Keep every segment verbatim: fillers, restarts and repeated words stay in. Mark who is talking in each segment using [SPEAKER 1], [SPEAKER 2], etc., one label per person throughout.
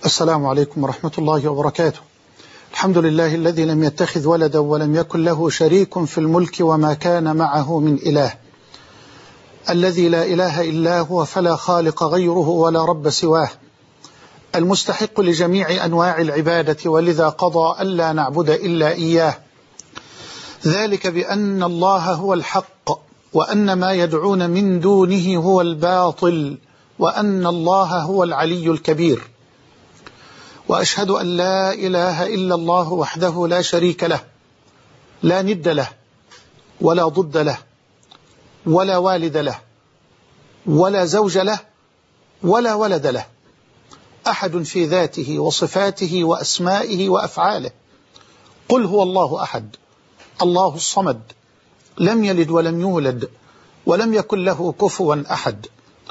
[SPEAKER 1] السلام عليكم ورحمة الله وبركاته. الحمد لله الذي لم يتخذ ولدا ولم يكن له شريك في الملك وما كان معه من إله، الذي لا إله إلا هو فلا خالق غيره ولا رب سواه، المستحق لجميع أنواع العبادة ولذا قضى ألا نعبد إلا إياه، ذلك بأن الله هو الحق وأن ما يدعون من دونه هو الباطل وأن الله هو العلي الكبير. وأشهد أن لا إله إلا الله وحده لا شريك له، لا ند له ولا ضد له ولا والد له ولا زوج له ولا ولد له، أحد في ذاته وصفاته وأسمائه وأفعاله. قل هو الله أحد الله الصمد، لم يلد ولم يولد ولم يكن له كفوا أحد.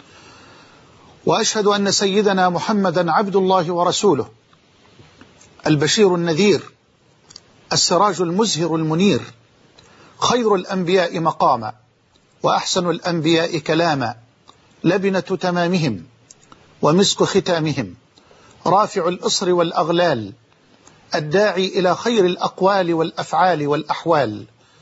[SPEAKER 1] وأشهد أن سيدنا محمدا عبد الله ورسوله، البشير النذير، السراج المزهر المنير، خير الأنبياء مقاما وأحسن الأنبياء كلاما، لبنة تمامهم ومسك ختامهم، رافع الإصر والأغلال، الداعي إلى خير الأقوال والأفعال والأحوال.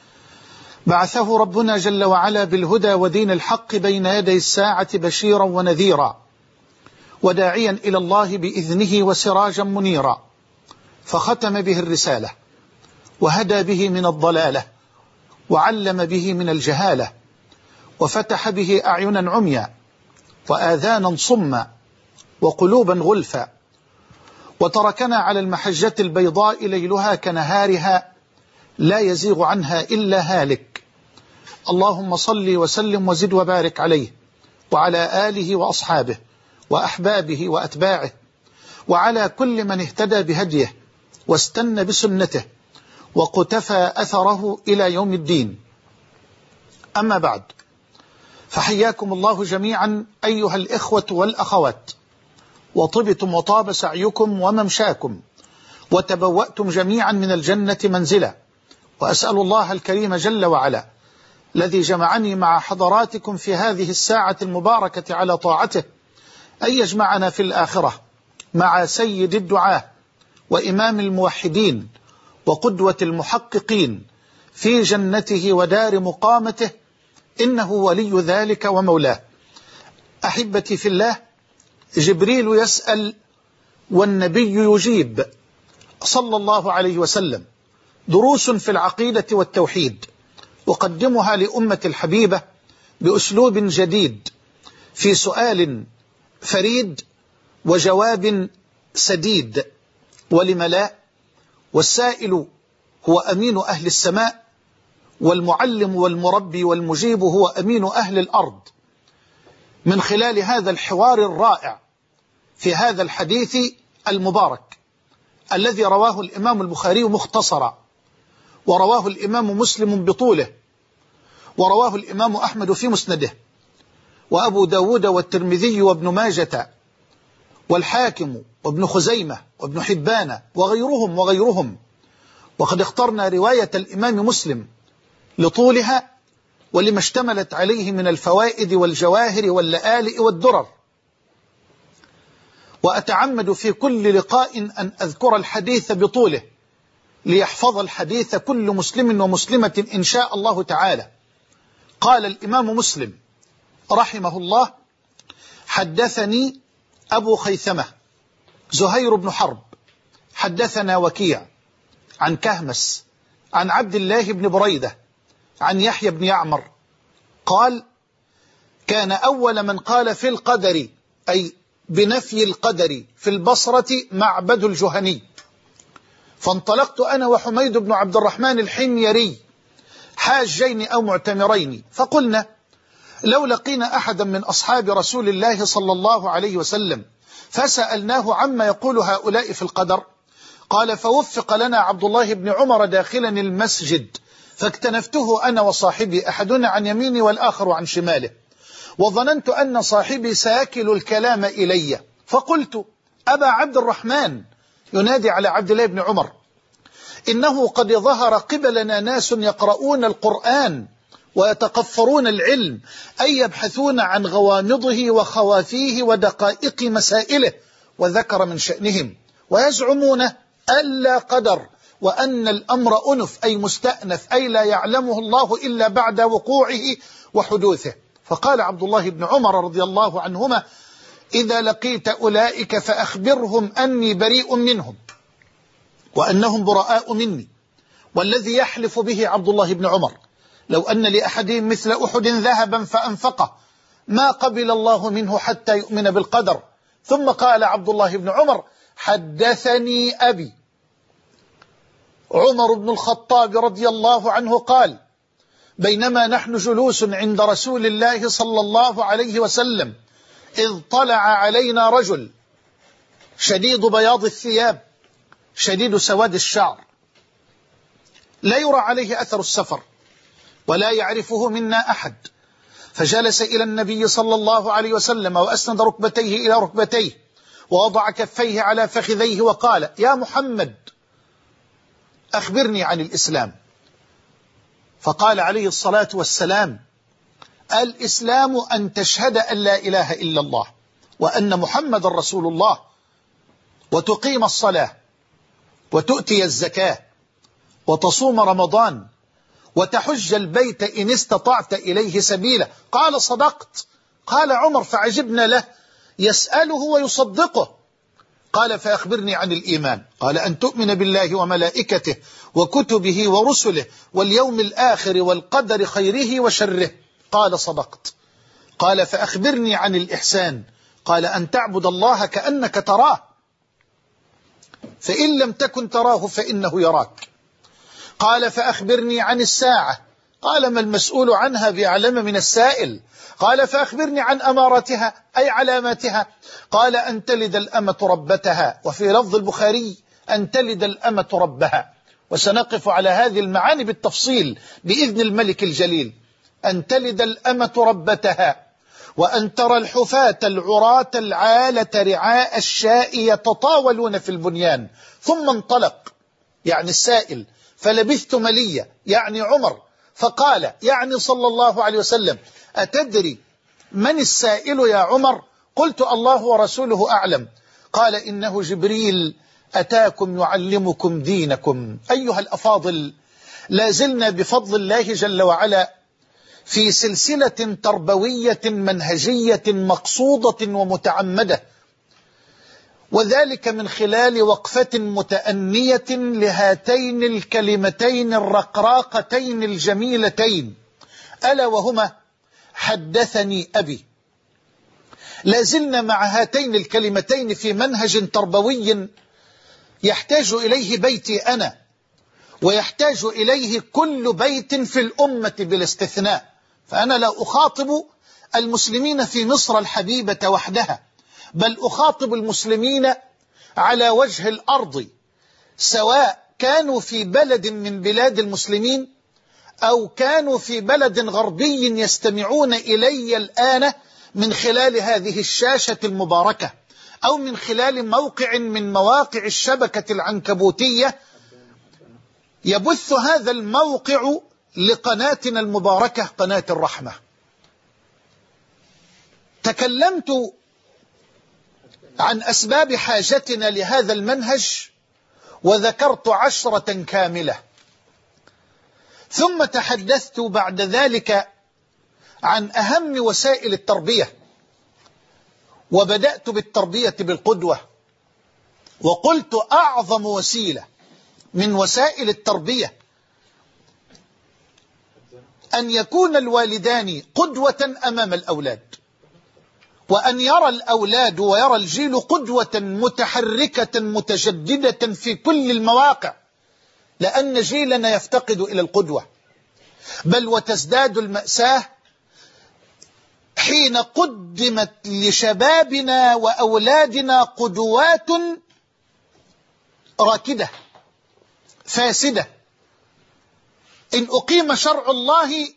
[SPEAKER 1] بعثه ربنا جل وعلا بالهدى ودين الحق بين يدي الساعة بشيرا ونذيرا، وداعيا إلى الله بإذنه وسراجا منيرا، فختم به الرسالة وهدى به من الضلالة وعلم به من الجهالة، وفتح به أعينا عميا وآذانا صما وقلوبا غلفا، وتركنا على المحجة البيضاء ليلها كنهارها لا يزيغ عنها إلا هالك. اللهم صل وسلم وزد وبارك عليه وعلى آله وأصحابه وأحبابه وأتباعه وعلى كل من اهتدى بهديه واستنى بسنته وقتفى أثره إلى يوم الدين. أما بعد، فحياكم الله جميعا أيها الإخوة والأخوات، وطبتم وطاب سعيكم وممشاكم وتبوأتم جميعا من الجنة منزلا، وأسأل الله الكريم جل وعلا الذي جمعني مع حضراتكم في هذه الساعة المباركة على طاعته أن يجمعنا في الآخرة مع سيد الدعاة وإمام الموحدين وقدوة المحققين في جنته ودار مقامته، إنه ولي ذلك ومولاه. أحبتي في الله، جبريل يسأل والنبي يجيب صلى الله عليه وسلم، دروس في العقيدة والتوحيد أقدمها لأمة الحبيبة بأسلوب جديد، في سؤال فريد وجواب سديد، ولم لا؟ والسائل هو أمين أهل السماء، والمعلم والمربي والمجيب هو أمين أهل الأرض. من خلال هذا الحوار الرائع في هذا الحديث المبارك الذي رواه الإمام البخاري مختصرا، ورواه الإمام مسلم بطوله، ورواه الإمام أحمد في مسنده، وأبو داود والترمذي وابن ماجة والحاكم وابن خزيمة وابن حبان وغيرهم وغيرهم. وقد اخترنا رواية الإمام مسلم لطولها ولما اشتملت عليه من الفوائد والجواهر واللآلئ والدرر، وأتعمد في كل لقاء أن أذكر الحديث بطوله ليحفظ الحديث كل مسلم ومسلمة إن شاء الله تعالى. قال الإمام مسلم رحمه الله: حدثني أبو خيثمة زهير بن حرب حدثنا وكيع عن كهمس عن عبد الله بن بريدة عن يحيى بن يعمر قال: كان أول من قال في القدر، أي بنفي القدر، في البصرة معبد الجهني، فانطلقت أنا وحميد بن عبد الرحمن الحميري حاجين أو معتمرين، فقلنا لو لقينا أحدا من أصحاب رسول الله صلى الله عليه وسلم فسألناه عما يقول هؤلاء في القدر. قال: فوفق لنا عبد الله بن عمر داخلا المسجد، فاكتنفته أنا وصاحبي، أحدنا عن يميني والآخر عن شماله، وظننت أن صاحبي سيكل الكلام إلي، فقلت: أبا عبد الرحمن، ينادي على عبد الله بن عمر، إنه قد ظهر قبلنا ناس يقرؤون القرآن ويتقفرون العلم، أي يبحثون عن غوامضه وخوافيه ودقائق مسائله، وذكر من شأنهم، ويزعمون ألا قدر، وأن الأمر أنف أي مستأنف، أي لا يعلمه الله إلا بعد وقوعه وحدوثه. فقال عبد الله بن عمر رضي الله عنهما: إذا لقيت أولئك فأخبرهم أني بريء منهم وأنهم براء مني. والذي يحلف به عبد الله بن عمر: لو أن لأحدهم مثل أحد ذهبا فأنفقه ما قبل الله منه حتى يؤمن بالقدر. ثم قال عبد الله بن عمر: حدثني أبي عمر بن الخطاب رضي الله عنه قال: بينما نحن جلوس عند رسول الله صلى الله عليه وسلم إذ طلع علينا رجل شديد بياض الثياب شديد سواد الشعر، لا يرى عليه أثر السفر ولا يعرفه منا أحد، فجلس إلى النبي صلى الله عليه وسلم وأسند ركبتيه إلى ركبتيه ووضع كفيه على فخذيه وقال: يا محمد أخبرني عن الإسلام. فقال عليه الصلاة والسلام: الإسلام أن تشهد أن لا إله إلا الله وأن محمد رسول الله، وتقيم الصلاة، وتؤتي الزكاة، وتصوم رمضان، وتحج البيت إن استطعت إليه سبيلا. قال: صدقت. قال عمر فعجبنا له، يسأله ويصدقه. قال: فأخبرني عن الإيمان. قال: أن تؤمن بالله وملائكته وكتبه ورسله واليوم الآخر والقدر خيره وشره. قال: صدقت. قال: فأخبرني عن الإحسان. قال: أن تعبد الله كأنك تراه، فإن لم تكن تراه فإنه يراك. قال: فأخبرني عن الساعة. قال: ما المسؤول عنها بأعلم من السائل. قال: فأخبرني عن أمارتها أي علاماتها. قال: أن تلد الأمة ربتها، وفي لفظ البخاري أن تلد الأمة ربها. وسنقف على هذه المعاني بالتفصيل بإذن الملك الجليل. أن تلد الأمة ربتها، وأن ترى الحفاة العراة العالة رعاء الشاء يتطاولون في البنيان. ثم انطلق يعني السائل، فلبثت مليا يعني عمر، فقال يعني صلى الله عليه وسلم: أتدري من السائل يا عمر؟ قلت: الله ورسوله أعلم. قال: إنه جبريل أتاكم يعلمكم دينكم. أيها الأفاضل، لا زلنا بفضل الله جل وعلا في سلسلة تربوية منهجية مقصودة ومتعمدة، وذلك من خلال وقفة متأنية لهاتين الكلمتين الرقراقتين الجميلتين، ألا وهما: حدثني أبي. لازلنا مع هاتين الكلمتين في منهج تربوي يحتاج إليه بيتي أنا، ويحتاج إليه كل بيت في الأمة بالاستثناء. فأنا لا أخاطب المسلمين في مصر الحبيبة وحدها، بل أخاطب المسلمين على وجه الأرض، سواء كانوا في بلد من بلاد المسلمين أو كانوا في بلد غربي يستمعون إلي الآن من خلال هذه الشاشة المباركة، أو من خلال موقع من مواقع الشبكة العنكبوتية يبث هذا الموقع لقناتنا المباركة قناة الرحمة. تكلمت عن أسباب حاجتنا لهذا المنهج وذكرت عشرة كاملة، ثم تحدثت بعد ذلك عن أهم وسائل التربية، وبدأت بالتربية بالقدوة، وقلت أعظم وسيلة من وسائل التربية أن يكون الوالدان قدوة أمام الأولاد، وأن يرى الأولاد ويرى الجيل قدوة متحركة متجددة في كل المواقع، لأن جيلنا يفتقد إلى القدوة، بل وتزداد المأساة حين قدمت لشبابنا وأولادنا قدوات راكدة فاسدة. إن أقيم شرع الله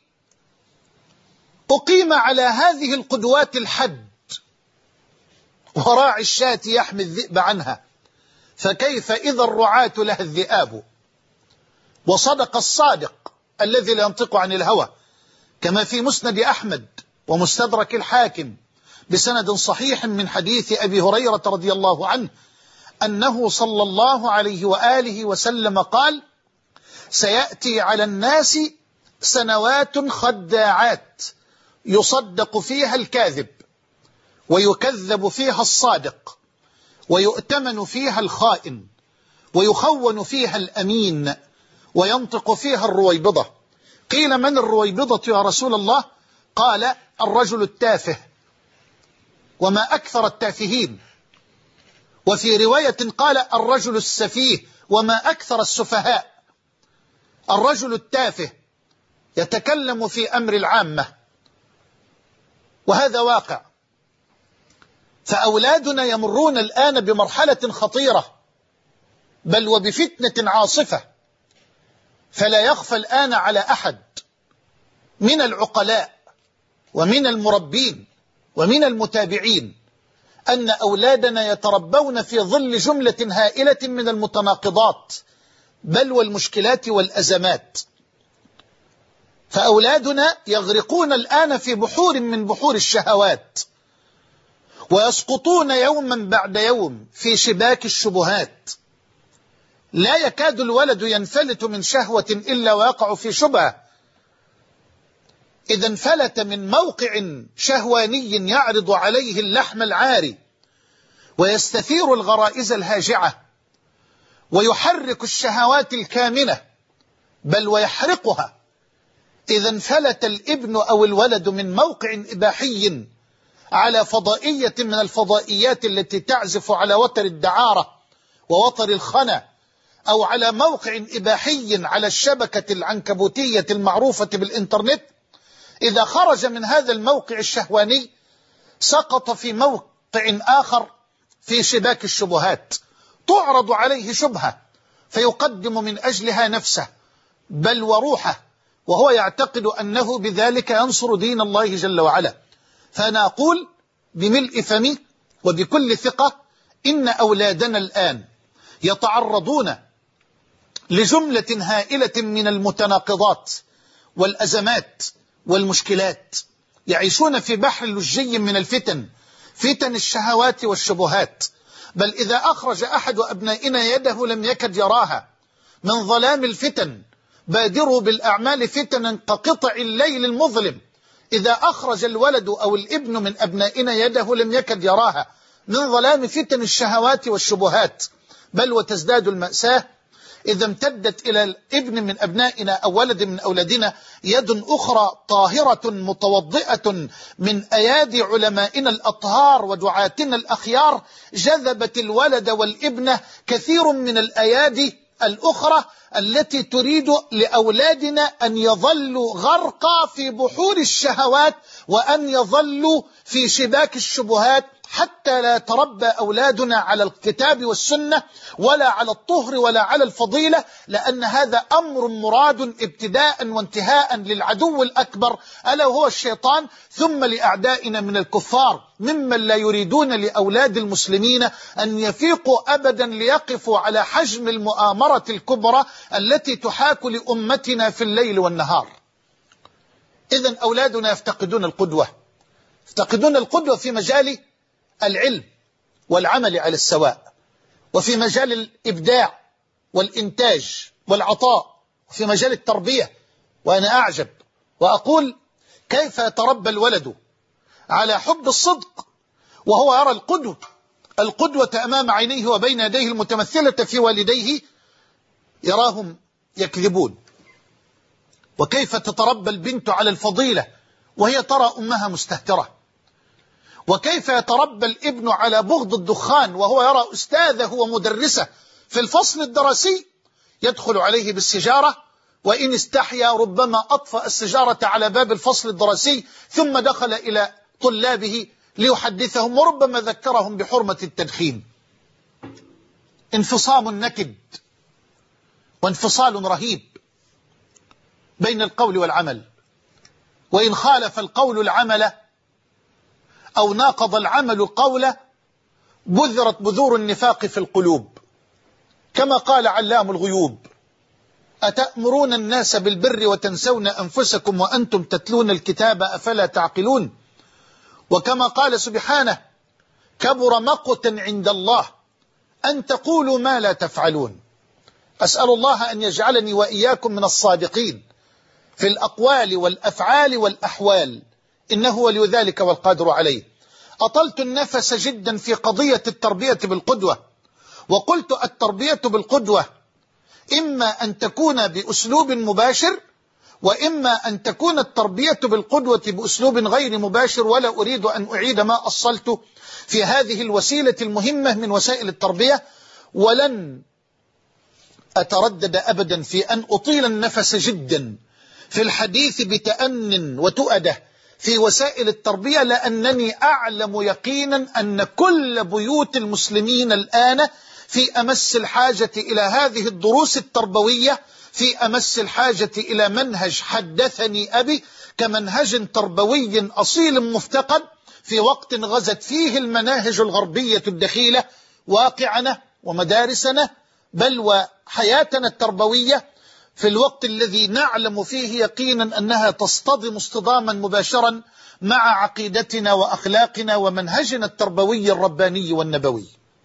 [SPEAKER 1] أقيم على هذه القدوات الحد، وراعي الشاة يحمي الذئب عنها، فكيف إذا الرعاة لها الذئاب. وصدق الصادق الذي لا ينطق عن الهوى، كما في مسند أحمد ومستدرك الحاكم بسند صحيح من حديث أبي هريرة رضي الله عنه أنه صلى الله عليه وآله وسلم قال: سيأتي على الناس سنوات خداعات يصدق فيها الكاذب ويكذب فيها الصادق ويؤتمن فيها الخائن ويخون فيها الأمين وينطق فيها الرويبضة. قيل: من الرويبضة يا رسول الله؟ قال: الرجل التافه، وما أكثر التافهين. وفي رواية قال: الرجل السفيه، وما أكثر السفهاء. الرجل التافه يتكلم في أمر العامة، وهذا واقع. فأولادنا يمرون الآن بمرحلة خطيرة، بل وبفتنة عاصفة. فلا يخفى الآن على أحد من العقلاء ومن المربين ومن المتابعين أن أولادنا يتربون في ظل جملة هائلة من المتناقضات بل والمشكلات والأزمات. فأولادنا يغرقون الآن في بحور من بحور الشهوات، ويسقطون يوما بعد يوم في شباك الشبهات. لا يكاد الولد ينفلت من شهوة إلا ويقع في شبهة. إذا انفلت من موقع شهواني يعرض عليه اللحم العاري ويستثير الغرائز الهاجعة ويحرك الشهوات الكامنة بل ويحرقها، إذا انفلت الابن أو الولد من موقع إباحي على فضائية من الفضائيات التي تعزف على وتر الدعارة ووتر الخنا، أو على موقع إباحي على الشبكة العنكبوتية المعروفة بالإنترنت، إذا خرج من هذا الموقع الشهواني سقط في موقع آخر في شباك الشبهات. تعرض عليه شبهة فيقدم من أجلها نفسه بل وروحه، وهو يعتقد أنه بذلك ينصر دين الله جل وعلا. فأنا أقول بملء فمي وبكل ثقة إن أولادنا الآن يتعرضون لجملة هائلة من المتناقضات والأزمات والمشكلات، يعيشون في بحر لجي من الفتن، فتن الشهوات والشبهات. بل إذا أخرج أحد أبنائنا يده لم يكد يراها من ظلام الفتن. بادروا بالأعمال فتنا كقطع الليل المظلم. إذا أخرج الولد أو الابن من أبنائنا يده لم يكد يراها من ظلام فتن الشهوات والشبهات. بل وتزداد المأساة إذا امتدت إلى الابن من أبنائنا أو ولد من أولادنا يد أخرى طاهرة متوضئة من أيادي علمائنا الأطهار ودعاتنا الأخيار، جذبت الولد والابن كثير من الأيادي الأخرى التي تريد لأولادنا أن يظلوا غرقا في بحور الشهوات وأن يظلوا في شباك الشبهات، حتى لا يتربى أولادنا على الكتاب والسنة ولا على الطهر ولا على الفضيلة، لأن هذا أمر مراد ابتداء وانتهاء للعدو الأكبر ألا وهو الشيطان، ثم لأعدائنا من الكفار ممن لا يريدون لأولاد المسلمين أن يفيقوا أبدا ليقفوا على حجم المؤامرة الكبرى التي تحاك لأمتنا في الليل والنهار. إذن أولادنا يفتقدون القدوة، يفتقدون القدوة في مجال العلم والعمل على السواء، وفي مجال الإبداع والإنتاج والعطاء، وفي مجال التربية. وأنا أعجب وأقول كيف يتربى الولد على حب الصدق وهو يرى القدوة القدوة أمام عينيه وبين يديه المتمثلة في والديه يراهم يكذبون. وكيف تتربى البنت على الفضيلة وهي ترى أمها مستهترة. وكيف يتربى الابن على بغض الدخان وهو يرى أستاذه ومدرسه في الفصل الدراسي يدخل عليه بالسجارة، وإن استحيا ربما أطفأ السجارة على باب الفصل الدراسي ثم دخل إلى طلابه ليحدثهم وربما ذكرهم بحرمة التدخين. انفصام نكد وانفصال رهيب بين القول والعمل. وإن خالف القول العمل أو ناقض العمل القول بذرت بذور النفاق في القلوب، كما قال علام الغيوب: أتأمرون الناس بالبر وتنسون أنفسكم وأنتم تتلون الكتاب أفلا تعقلون. وكما قال سبحانه: كبر مقتا عند الله أن تقولوا ما لا تفعلون. أسأل الله أن يجعلني وإياكم من الصادقين في الأقوال والأفعال والأحوال، إنه ولي ذلك والقادر عليه. أطلت النفس جدا في قضية التربية بالقدوة، وقلت التربية بالقدوة إما أن تكون بأسلوب مباشر، وإما أن تكون التربية بالقدوة بأسلوب غير مباشر، ولا أريد أن أعيد ما أصلت في هذه الوسيلة المهمة من وسائل التربية، ولن أتردد أبدا في أن أطيل النفس جدا في الحديث بتأن وتؤدة في وسائل التربية، لأنني أعلم يقينا أن كل بيوت المسلمين الآن في أمس الحاجة إلى هذه الدروس التربوية، في أمس الحاجة إلى منهج حدثني أبي كمنهج تربوي أصيل مفتقد في وقت غزت فيه المناهج الغربية الدخيلة واقعنا ومدارسنا، بل وحياتنا التربوية، في الوقت الذي نعلم فيه يقينا أنها تصطدم اصطداما مباشرا مع عقيدتنا وأخلاقنا ومنهجنا التربوي الرباني والنبوي.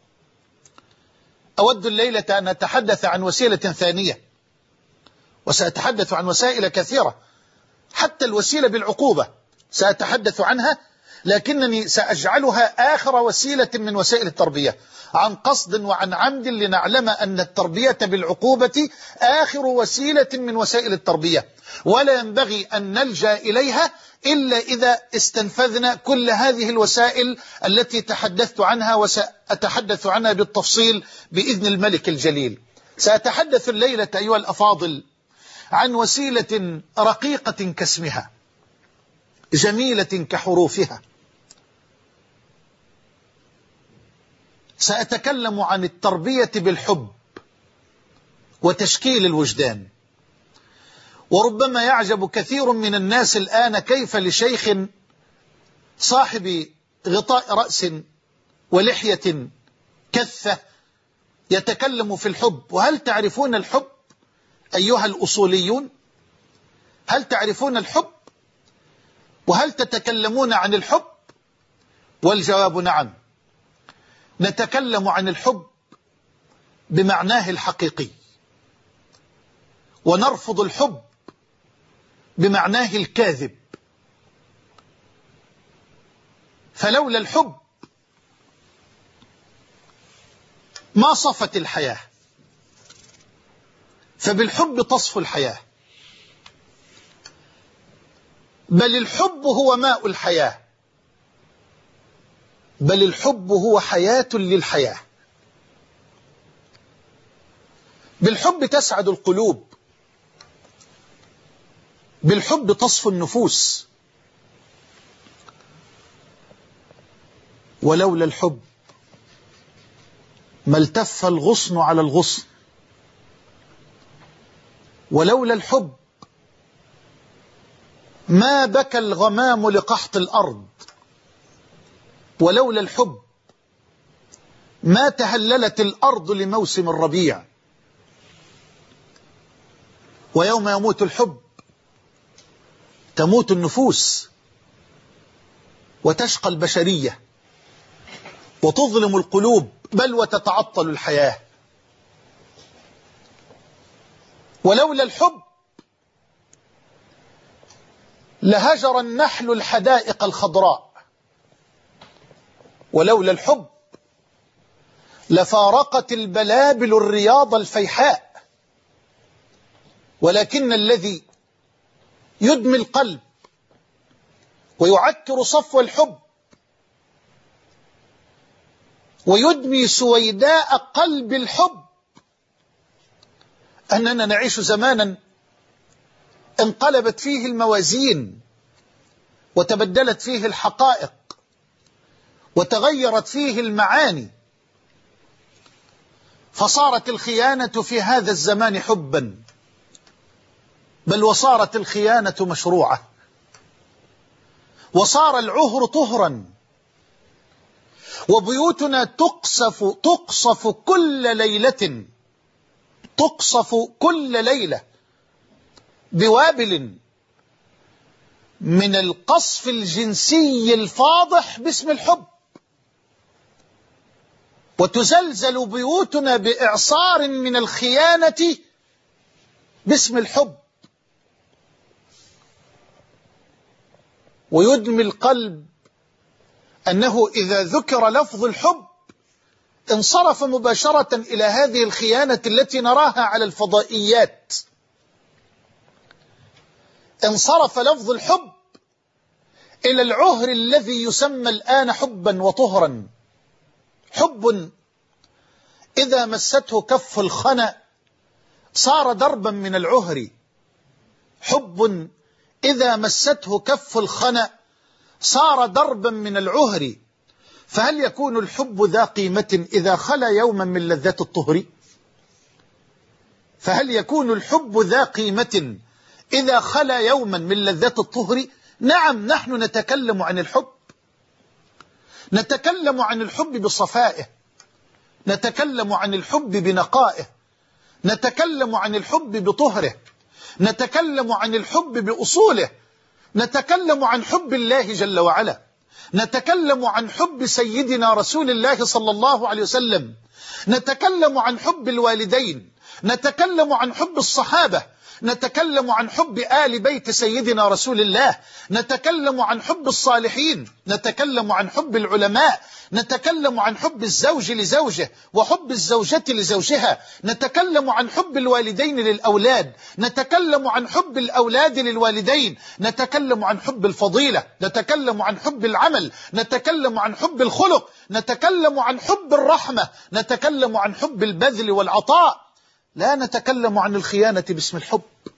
[SPEAKER 1] أود الليلة أن أتحدث عن وسيلة ثانية، وسأتحدث عن وسائل كثيرة، حتى الوسيلة بالعقوبة سأتحدث عنها، لكنني سأجعلها آخر وسيلة من وسائل التربية عن قصد وعن عمد، لنعلم أن التربية بالعقوبة آخر وسيلة من وسائل التربية، ولا ينبغي أن نلجأ إليها إلا إذا استنفذنا كل هذه الوسائل التي تحدثت عنها، وسأتحدث عنها بالتفصيل بإذن الملك الجليل. سأتحدث الليلة أيها الأفاضل عن وسيلة رقيقة كاسمها، جميلة كحروفها. سأتكلم عن التربية بالحب وتشكيل الوجدان. وربما يعجب كثير من الناس الآن كيف لشيخ صاحب غطاء رأس ولحية كثة يتكلم في الحب. وهل تعرفون الحب أيها الأصوليون؟ هل تعرفون الحب؟ وهل تتكلمون عن الحب؟ والجواب نعم. نتكلم عن الحب بمعناه الحقيقي، ونرفض الحب بمعناه الكاذب. فلولا الحب ما صفت الحياة، فبالحب تصفو الحياة، بل الحب هو ماء الحياة، بل الحب هو حياة للحياة. بالحب تسعد القلوب، بالحب تصفو النفوس. ولولا الحب ما التف الغصن على الغصن، ولولا الحب ما بكى الغمام لقحط الأرض، ولولا الحب ما تهللت الأرض لموسم الربيع. ويوم يموت الحب تموت النفوس، وتشقى البشرية، وتظلم القلوب، بل وتتعطل الحياة. ولولا الحب لهجر النحل الحدائق الخضراء، ولولا الحب لفارقت البلابل الرياض الفيحاء. ولكن الذي يدمي القلب ويعكر صفو الحب ويدمي سويداء قلب الحب أننا نعيش زمانا انقلبت فيه الموازين، وتبدلت فيه الحقائق، وتغيرت فيه المعاني، فصارت الخيانة في هذا الزمان حبا، بل وصارت الخيانة مشروعة، وصار العهر طهرا، وبيوتنا تقصف تقصف كل ليلة تقصف كل ليلة بوابل من القصف الجنسي الفاضح باسم الحب، وتزلزل بيوتنا بإعصار من الخيانة باسم الحب، ويدمي القلب أنه إذا ذكر لفظ الحب انصرف مباشرة إلى هذه الخيانة التي نراها على الفضائيات. انصرف لفظ الحب إلى العهر الذي يسمى الآن حبا وطهرا. حب إذا مسته كف الخنا صار دربا من العهر، حب إذا مسته كف الخنا صار دربا من العهر. فهل يكون الحب ذا قيمة إذا خلا يوما من لذات الطهر؟ فهل يكون الحب ذا قيمة إذا خلا يوما من لذات الطهر؟ نعم، نحن نتكلم عن الحب، نتكلم عن الحب بصفائه، نتكلم عن الحب بنقائه، نتكلم عن الحب بطهره، نتكلم عن الحب بأصوله، نتكلم عن حب الله جل وعلا، نتكلم عن حب سيدنا رسول الله صلى الله عليه وسلم، نتكلم عن حب الوالدين، نتكلم عن حب الصحابة، نتكلم عن حب آل بيت سيدنا رسول الله، نتكلم عن حب الصالحين، نتكلم عن حب العلماء، نتكلم عن حب الزوج لزوجه وحب الزوجة لزوجها، نتكلم عن حب الوالدين للأولاد، نتكلم عن حب الأولاد للوالدين، نتكلم عن حب الفضيلة، نتكلم عن حب العمل، نتكلم عن حب الخلق، نتكلم عن حب الرحمة، نتكلم عن حب البذل والعطاء. لا نتكلم عن الخيانة باسم الحب،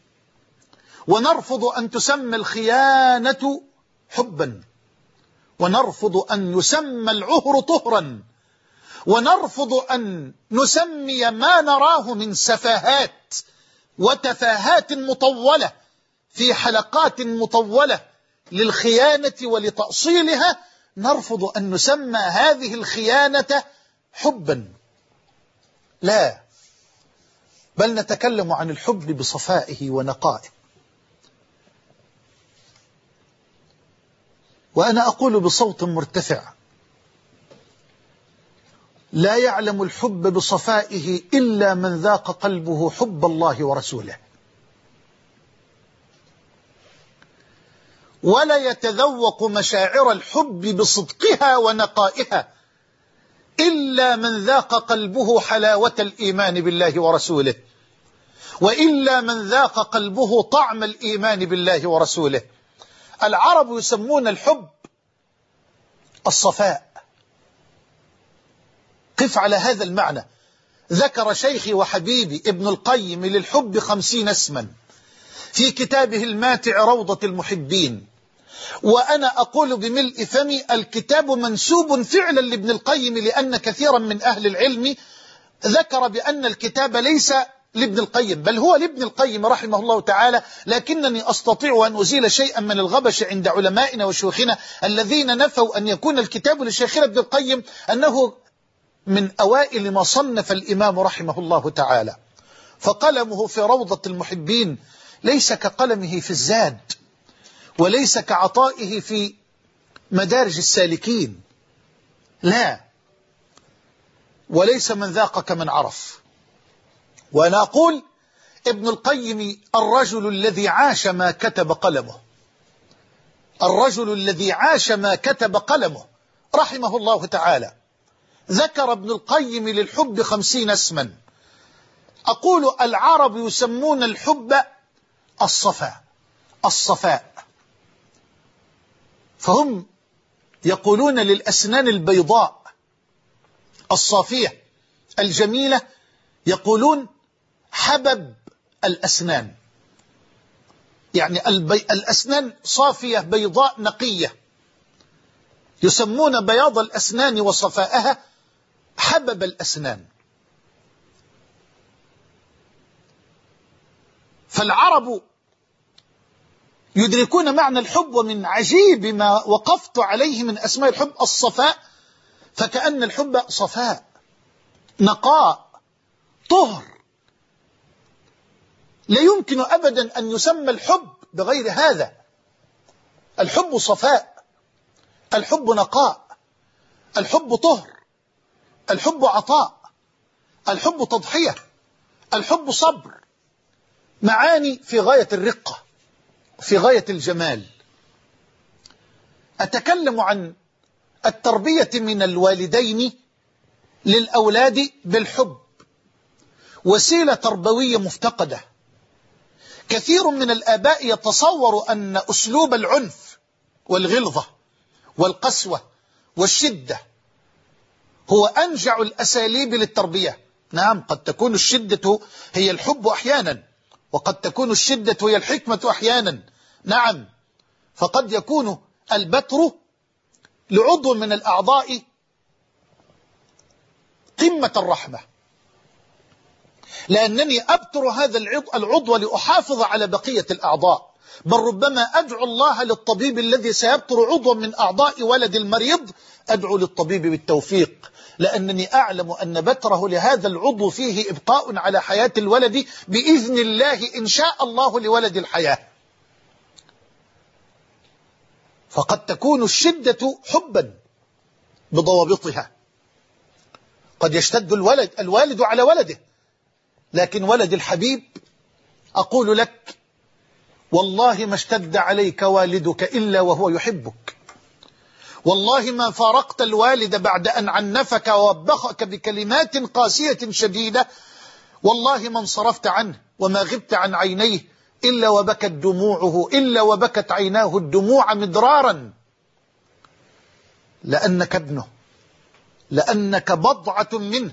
[SPEAKER 1] ونرفض أن تسمى الخيانة حبا، ونرفض أن يسمى العهر طهرا، ونرفض أن نسمي ما نراه من سفاهات وتفاهات مطولة في حلقات مطولة للخيانة ولتأصيلها، نرفض أن نسمى هذه الخيانة حبا. لا، بل نتكلم عن الحب بصفائه ونقائه. وأنا أقول بصوت مرتفع: لا يعلم الحب بصفائه إلا من ذاق قلبه حب الله ورسوله، ولا يتذوق مشاعر الحب بصدقها ونقائها إلا من ذاق قلبه حلاوة الإيمان بالله ورسوله، وإلا من ذاق قلبه طعم الإيمان بالله ورسوله. العرب يسمون الحب الصفاء. قف على هذا المعنى. ذكر شيخي وحبيبي ابن القيم للحب خمسين اسما في كتابه الماتع روضة المحبين، وأنا أقول بملء فمي: الكتاب منسوب فعلا لابن القيم، لأن كثيرا من أهل العلم ذكر بأن الكتاب ليس لابن القيم، بل هو لابن القيم رحمه الله تعالى، لكنني أستطيع أن أزيل شيئا من الغبش عند علمائنا وشيوخنا الذين نفوا أن يكون الكتاب لشيخنا ابن القيم، أنه من أوائل ما صنف الإمام رحمه الله تعالى. فقلمه في روضة المحبين ليس كقلمه في الزاد، وليس كعطائه في مدارج السالكين، لا، وليس من ذاق كمن عرف. وأنا أقول ابن القيم الرجل الذي عاش ما كتب قلمه، الرجل الذي عاش ما كتب قلمه رحمه الله تعالى. ذكر ابن القيم للحب خمسين اسما. أقول: العرب يسمون الحب الصفاء، الصفاء، فهم يقولون للأسنان البيضاء الصافية الجميلة، يقولون حبب الأسنان، يعني البي... الأسنان صافية بيضاء نقية، يسمون بياض الأسنان وصفاءها حبب الأسنان. فالعرب يدركون معنى الحب، ومن عجيب ما وقفت عليه من أسماء الحب الصفاء، فكأن الحب صفاء، نقاء، طهر. لا يمكن أبدا أن يسمى الحب بغير هذا. الحب صفاء، الحب نقاء، الحب طهر، الحب عطاء، الحب تضحية، الحب صبر، معاني في غاية الرقة، في غاية الجمال. أتكلم عن التربية من الوالدين للأولاد بالحب، وسيلة تربوية مفتقدة. كثير من الآباء يتصور أن أسلوب العنف والغلظة والقسوة والشدة هو أنجع الأساليب للتربية. نعم، قد تكون الشدة هي الحب أحيانا، وقد تكون الشدة هي الحكمة أحيانا. نعم، فقد يكون البتر لعضو من الأعضاء قمة الرحمة، لأنني أبتر هذا العضو لأحافظ على بقية الأعضاء، بل ربما أدعو الله للطبيب الذي سيبتر عضوا من أعضاء ولد المريض، أدعو للطبيب بالتوفيق، لأنني أعلم أن بتره لهذا العضو فيه إبقاء على حياة الولد بإذن الله إن شاء الله لولد الحياة. فقد تكون الشدة حبا بضوابطها، قد يشتد الولد الوالد على ولده، لكن ولد الحبيب أقول لك والله ما اشتد عليك والدك إلا وهو يحبك، والله ما فارقت الوالد بعد أن عنفك ووبخك بكلمات قاسية شديدة، والله ما انصرفت عنه وما غبت عن عينيه إلا وبكت دموعه إلا وبكت عيناه الدموع مدرارا، لأنك ابنه، لأنك بضعة منه،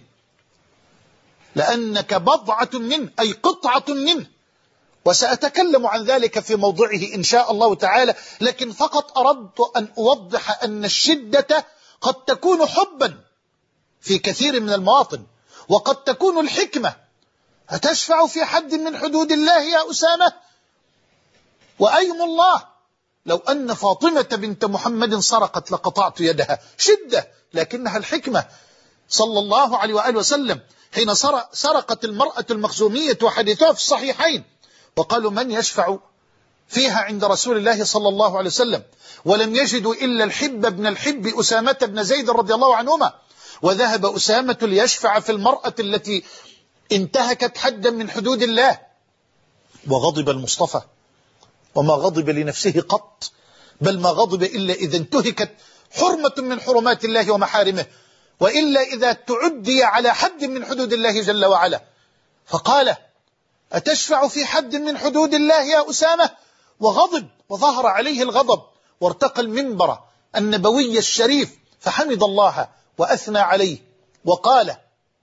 [SPEAKER 1] لأنك بضعة منه أي قطعة منه. وسأتكلم عن ذلك في موضعه إن شاء الله تعالى، لكن فقط أردت أن أوضح أن الشدة قد تكون حبا في كثير من المواطن، وقد تكون الحكمة. هتشفع في حد من حدود الله يا أسامة؟ وأيم الله لو أن فاطمة بنت محمد سرقت لقطعت يدها، شدة لكنها الحكمة. صلى الله عليه وآله وسلم حين سرقت المرأة المخزومية وحديثها في الصحيحين، وقالوا من يشفع فيها عند رسول الله صلى الله عليه وسلم، ولم يجدوا إلا الحب بن الحب أسامة بن زيد رضي الله عنهما، وذهب أسامة ليشفع في المرأة التي انتهكت حدا من حدود الله، وغضب المصطفى وما غضب لنفسه قط، بل ما غضب إلا إذا انتهكت حرمة من حرمات الله ومحارمه، وإلا إذا تعدي على حد من حدود الله جل وعلا. فقال أتشفع في حد من حدود الله يا أسامة؟ وغضب وظهر عليه الغضب، وارتقى المنبر النبوي الشريف فحمد الله وأثنى عليه وقال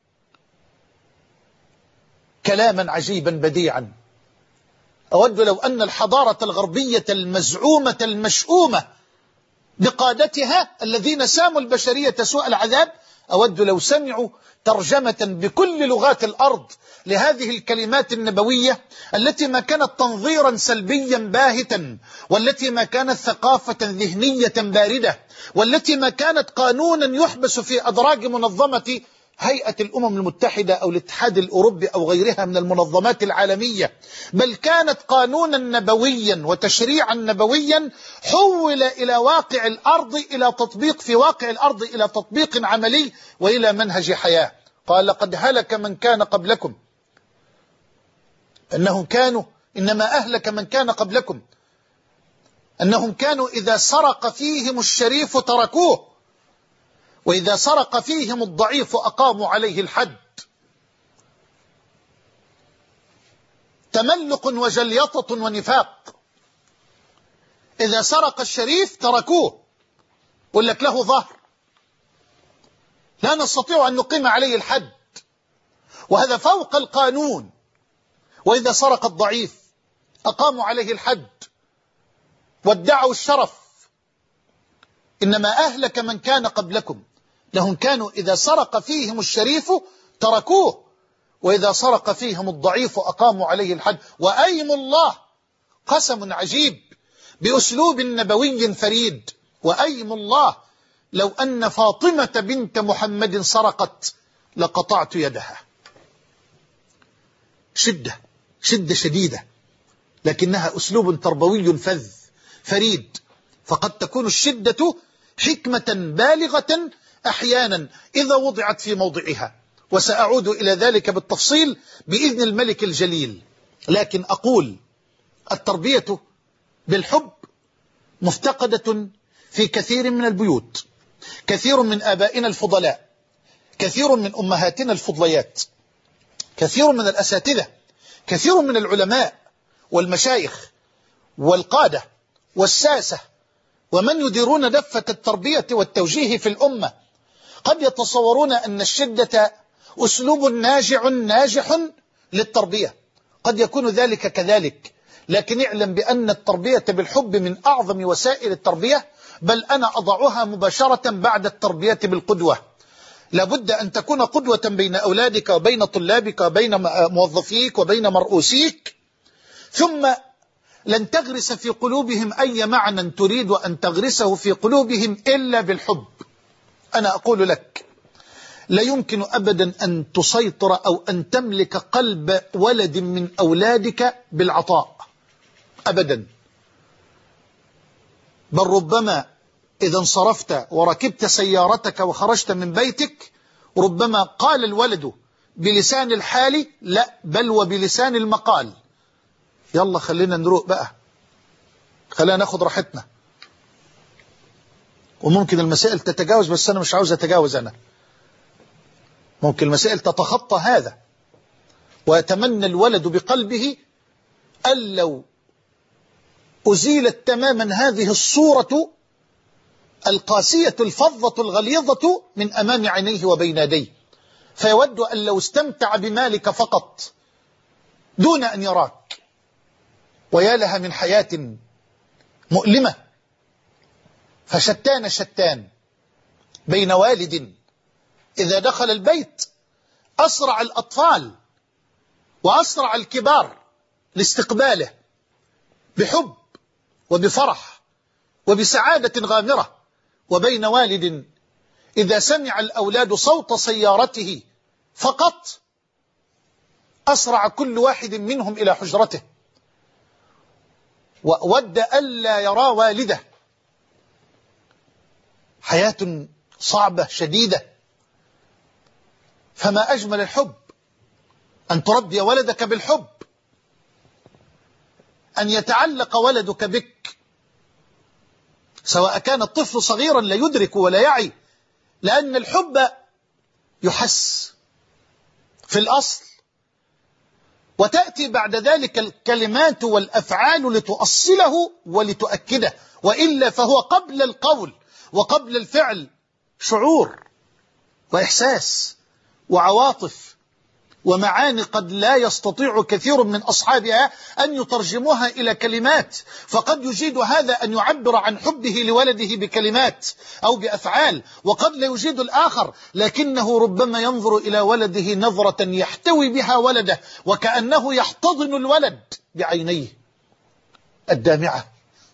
[SPEAKER 1] كلاما عجيبا بديعا. أود لو أن الحضارة الغربية المزعومة المشؤومة بقادتها الذين ساموا البشرية سوء العذاب، أود لو سمعوا ترجمة بكل لغات الأرض لهذه الكلمات النبوية التي ما كانت تنظيرا سلبيا باهتا، والتي ما كانت ثقافة ذهنية باردة، والتي ما كانت قانونا يحبس في أدراج منظمة هيئة الأمم المتحدة أو الاتحاد الأوروبي أو غيرها من المنظمات العالمية، بل كانت قانونا نبويا وتشريعا نبويا حول إلى واقع الأرض، إلى تطبيق في واقع الأرض، إلى تطبيق عملي وإلى منهج حياة. قال لقد هلك من كان قبلكم أنهم كانوا إنما أهلك من كان قبلكم أنهم كانوا إذا سرق فيهم الشريف تركوه، وإذا سرق فيهم الضعيف أقاموا عليه الحد. تملق وجليطة ونفاق. إذا سرق الشريف تركوه، يقول لك له ظهر لا نستطيع أن نقيم عليه الحد، وهذا فوق القانون. وإذا سرق الضعيف أقاموا عليه الحد وادعوا الشرف. إنما أهلك من كان قبلكم لهم كانوا إذا سرق فيهم الشريف تركوه، وإذا سرق فيهم الضعيف أقاموا عليه الحد. وأيم الله قسم عجيب بأسلوب نبوي فريد. وأيم الله لو أن فاطمة بنت محمد سرقت لقطعت يدها. شدة شدة شديدة، لكنها أسلوب تربوي فذ فريد فقد تكون الشدة حكمة بالغة أحيانا إذا وضعت في موضعها، وسأعود إلى ذلك بالتفصيل بإذن الملك الجليل. لكن أقول التربية بالحب مفتقدة في كثير من البيوت. كثير من آبائنا الفضلاء، كثير من أمهاتنا الفضليات، كثير من الأساتذة، كثير من العلماء والمشايخ والقادة والساسة ومن يديرون دفة التربية والتوجيه في الأمة قد يتصورون أن الشدة أسلوب ناجع ناجح للتربية. قد يكون ذلك كذلك، لكن اعلم بأن التربية بالحب من أعظم وسائل التربية، بل أنا أضعها مباشرة بعد التربية بالقدوة. لابد أن تكون قدوة بين أولادك وبين طلابك وبين موظفيك وبين مرؤوسيك، ثم لن تغرس في قلوبهم أي معنى تريد أن تغرسه في قلوبهم إلا بالحب. أنا أقول لك لا يمكن أبدا أن تسيطر أو أن تملك قلب ولد من أولادك بالعطاء أبدا، بل ربما إذا انصرفت وركبت سيارتك وخرجت من بيتك ربما قال الولد بلسان الحال لا بل وبلسان المقال: يلا خلينا نروق بقى، خلينا ناخد راحتنا. وممكن المسائل تتجاوز، بس أنا مش عاوز أتجاوز. أنا ممكن المسائل تتخطى هذا، ويتمنى الولد بقلبه أن لو أزيلت تماما هذه الصورة القاسية الفظة الغليظة من أمام عينيه وبين يديه، فيود أن لو استمتع بمالك فقط دون أن يراك. ويا لها من حياة مؤلمة. فشتان شتان بين والد إذا دخل البيت أسرع الأطفال وأسرع الكبار لاستقباله بحب وبفرح وبسعادة غامرة، وبين والد إذا سمع الأولاد صوت سيارته فقط أسرع كل واحد منهم إلى حجرته وود ألا يرى والده. حياة صعبة شديدة. فما أجمل الحب، أن تربي ولدك بالحب، أن يتعلق ولدك بك، سواء كان الطفل صغيرا لا يدرك ولا يعي، لأن الحب يحس في الأصل، وتأتي بعد ذلك الكلمات والأفعال لتؤصله ولتؤكده، وإلا فهو قبل القول وقبل الفعل شعور وإحساس وعواطف ومعاني قد لا يستطيع كثير من أصحابها أن يترجموها إلى كلمات. فقد يجيد هذا أن يعبر عن حبه لولده بكلمات أو بأفعال، وقد لا يجيد الآخر، لكنه ربما ينظر إلى ولده نظرة يحتوي بها ولده وكأنه يحتضن الولد بعينيه الدامعة،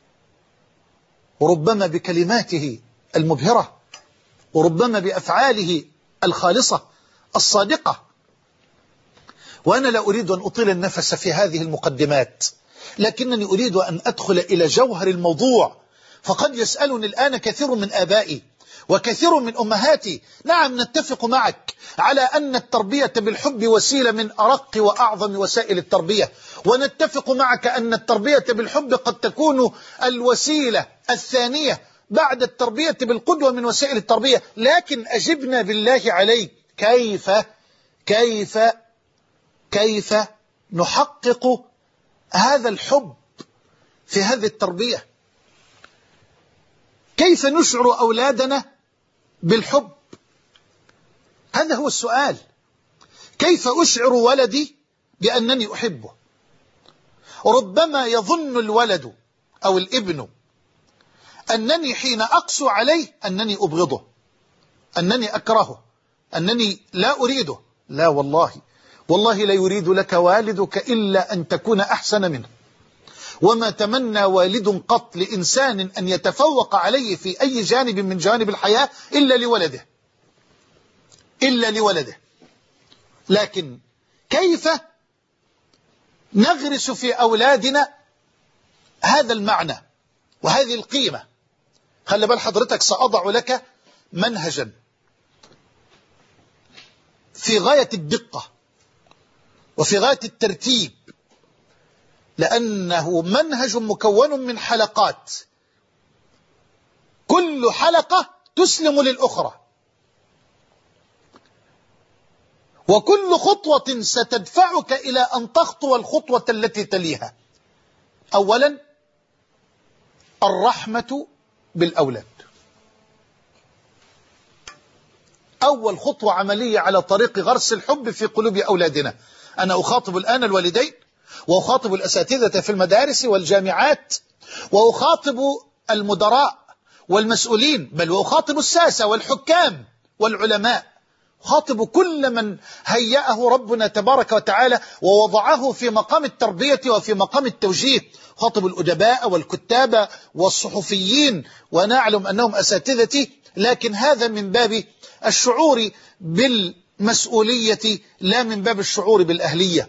[SPEAKER 1] وربما بكلماته المبهرة، وربما بأفعاله الخالصة الصادقة. وأنا لا أريد أن أطيل النفس في هذه المقدمات، لكنني أريد أن أدخل إلى جوهر الموضوع. فقد يسألني الآن كثير من آبائي وكثير من أمهاتي: نعم نتفق معك على أن التربية بالحب وسيلة من أرق وأعظم وسائل التربية، ونتفق معك أن التربية بالحب قد تكون الوسيلة الثانية بعد التربية بالقدوة من وسائل التربية. لكن أجبنا بالله عليك، كيف كيف كيف نحقق هذا الحب في هذه التربية؟ كيف نشعر أولادنا بالحب؟ هذا هو السؤال. كيف أشعر ولدي بأنني أحبه؟ ربما يظن الولد أو الابن أنني حين أقسو عليه أنني أبغضه، أنني أكرهه، أنني لا أريده. لا والله، والله لا يريد لك والدك إلا أن تكون أحسن منه. وما تمنى والد قط لإنسان أن يتفوق عليه في أي جانب من جانب الحياة إلا لولده، إلا لولده. لكن كيف نغرس في أولادنا هذا المعنى وهذه القيمة خلي بال حضرتك، سأضع لك منهجا في غاية الدقة وفي غاية الترتيب، لأنه منهج مكون من حلقات، كل حلقة تسلم للأخرى، وكل خطوة ستدفعك إلى أن تخطو الخطوة التي تليها. أولا، الرحمة بالأولاد، أول خطوة عملية على طريق غرس الحب في قلوب أولادنا. أنا أخاطب الآن الوالدين، وأخاطب الأساتذة في المدارس والجامعات، وأخاطب المدراء والمسؤولين، بل وأخاطب الساسة والحكام والعلماء، أخاطب كل من هيأه ربنا تبارك وتعالى ووضعه في مقام التربية وفي مقام التوجيه، أخاطب الأدباء والكتاب والصحفيين، وأنا أعلم أنهم أساتذتي، لكن هذا من باب الشعور بالمسؤولية لا من باب الشعور بالأهلية.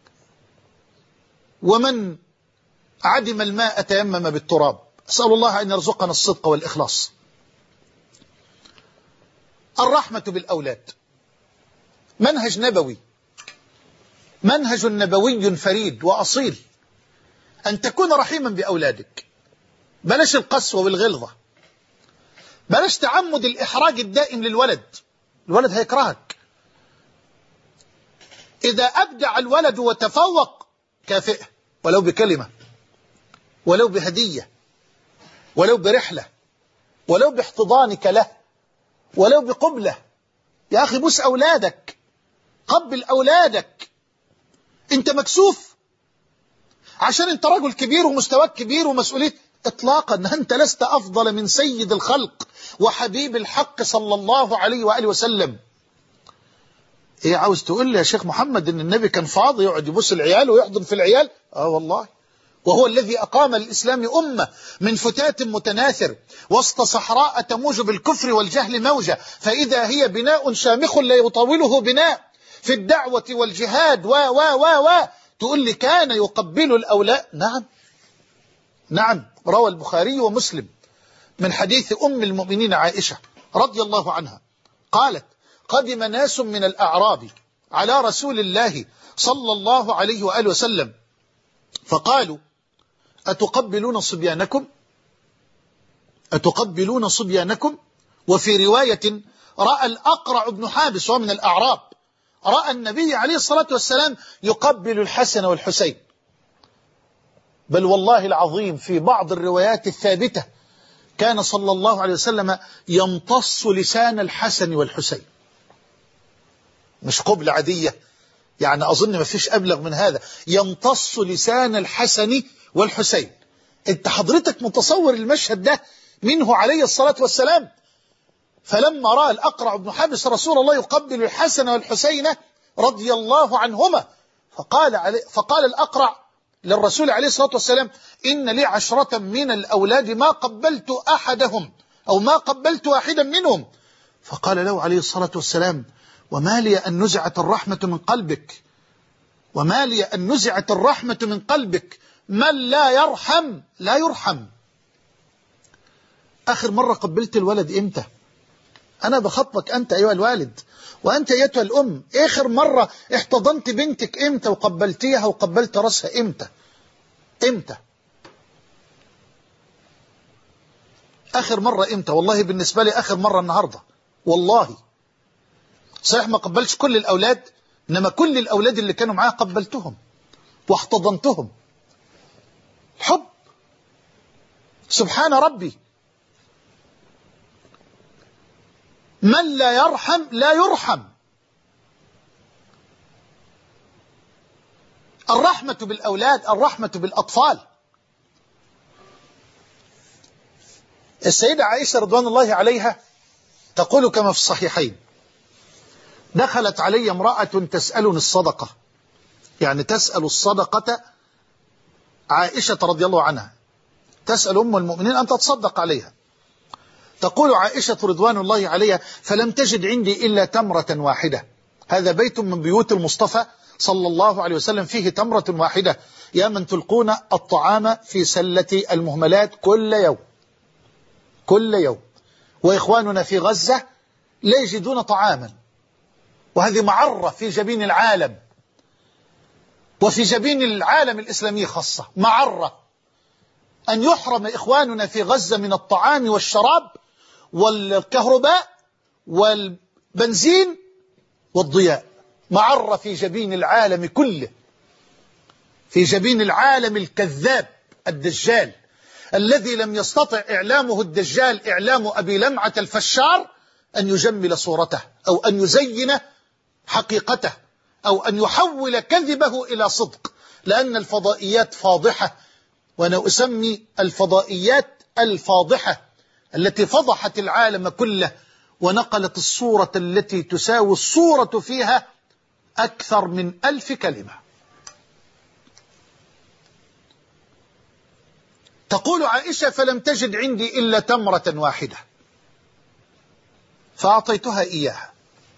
[SPEAKER 1] ومن عدم الماء تيمم بالتراب. أسأل الله أن يرزقنا الصدق والإخلاص. الرحمة بالأولاد منهج نبوي، منهج نبوي فريد وأصيل، أن تكون رحيما بأولادك، بلاش القسوة والغلظة، بلاش تعمد الإحراج الدائم للولد، الولد هيكرهك. إذا أبدع الولد وتفوق كافئه، ولو بكلمة، ولو بهدية، ولو برحلة، ولو باحتضانك له، ولو بقبلة. يا أخي بوس أولادك، قبل أولادك. أنت مكسوف عشان أنت رجل كبير ومستواك كبير ومسؤولية؟ إطلاقا، أنت لست أفضل من سيد الخلق وحبيب الحق صلى الله عليه وآله وسلم. إيه عاوز تقول لي يا شيخ محمد إن النبي كان فاضي يقعد يبوس العيال ويحضن في العيال؟ آه والله، وهو الذي أقام الإسلام أمة من فتات متناثر وسط صحراء تموج بالكفر والجهل موجة، فإذا هي بناء شامخ لا يطاوله بناء في الدعوة والجهاد و و و و تقول لي كان يقبل الأولاد؟ نعم نعم، روى البخاري ومسلم من حديث أم المؤمنين عائشة رضي الله عنها قالت: قدم ناس من الأعراب على رسول الله صلى الله عليه وآله وسلم فقالوا: أتقبلون صبيانكم؟ أتقبلون صبيانكم؟ وفي رواية: رأى الأقرع بن حابس ومن الأعراب رأى النبي عليه الصلاة والسلام يقبل الحسن والحسين. بل والله العظيم في بعض الروايات الثابتة كان صلى الله عليه وسلم يمتص لسان الحسن والحسين، مش قبلة عادية، يعني أظن ما فيش أبلغ من هذا، يمتص لسان الحسن والحسين. أنت حضرتك متصور المشهد ده منه عليه الصلاة والسلام؟ فلما رأى الأقرع بن حابس رسول الله يقبل الحسن والحسين رضي الله عنهما فقال, علي فقال الأقرع للرسول عليه الصلاة والسلام: إن لي عشرة من الأولاد ما قبلت أحدهم أو ما قبلت واحدا منهم. فقال له عليه الصلاة والسلام: وما لي أن نزعت الرحمة من قلبك، وما لي أن نزعت الرحمة من قلبك، من لا يرحم لا يرحم. آخر مرة قبلت الولد إمتى؟ أنا بخطبك أنت أيها الوالد، وأنت أيتها الأم، آخر مرة احتضنت بنتك إمتى وقبلتيها وقبلت رأسها إمتى؟ إمتى؟ آخر مرة إمتى؟ والله بالنسبة لي آخر مرة النهاردة، والله صحيح ما قبلتش كل الأولاد، إنما كل الأولاد اللي كانوا معايا قبلتهم واحتضنتهم. حب، سبحان ربي. من لا يرحم لا يرحم. الرحمة بالأولاد، الرحمة بالأطفال. السيدة عائشة رضوان الله عليها تقول كما في الصحيحين: دخلت علي امرأة تسألني الصدقة، يعني تسأل الصدقة عائشة رضي الله عنها، تسأل أم المؤمنين أن تتصدق عليها. تقول عائشة رضوان الله عليها: فلم تجد عندي إلا تمرة واحدة. هذا بيت من بيوت المصطفى صلى الله عليه وسلم فيه تمرة واحدة. يا من تلقون الطعام في سلة المهملات كل يوم كل يوم. وإخواننا في غزة لا يجدون طعاما، وهذه معرة في جبين العالم وفي جبين العالم الإسلامي خاصة، معرة أن يحرم إخواننا في غزة من الطعام والشراب والكهرباء والبنزين والضياء. معرة في جبين العالم كله، في جبين العالم الكذاب الدجال الذي لم يستطع إعلامه الدجال إعلام أبي لمعة الفشار أن يجمل صورته أو أن يزين حقيقته أو أن يحول كذبه إلى صدق، لأن الفضائيات فاضحة، وأنا أسمي الفضائيات الفاضحة التي فضحت العالم كله ونقلت الصورة التي تساوي الصورة فيها أكثر من ألف كلمة. تقول عائشة: فلم تجد عندي إلا تمرة واحدة فأعطيتها إياها،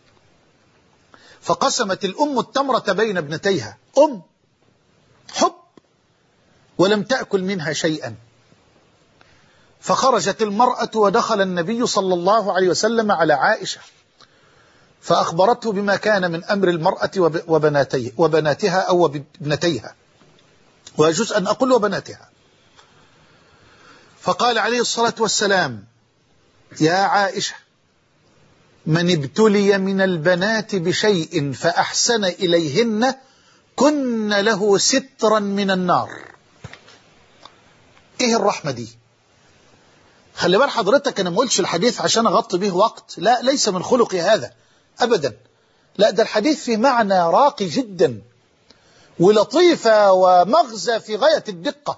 [SPEAKER 1] فقسمت الأم التمرة بين ابنتيها، أم حب، ولم تأكل منها شيئا. فخرجت المرأة ودخل النبي صلى الله عليه وسلم على عائشة فأخبرته بما كان من أمر المرأة وبناتيه وبناتها أو ابنتيها، ويجوز أن أقول وبناتها. فقال عليه الصلاة والسلام: يا عائشة، من ابتلي من البنات بشيء فأحسن إليهن كن له سترا من النار. إيه الرحمة دي؟ خلي بال حضرتك، أنا ما قلتش الحديث عشان أغطي به وقت، لا، ليس من خلقي هذا أبدا، لا، ده الحديث في معنى راقي جدا ولطيفة ومغزى في غاية الدقة.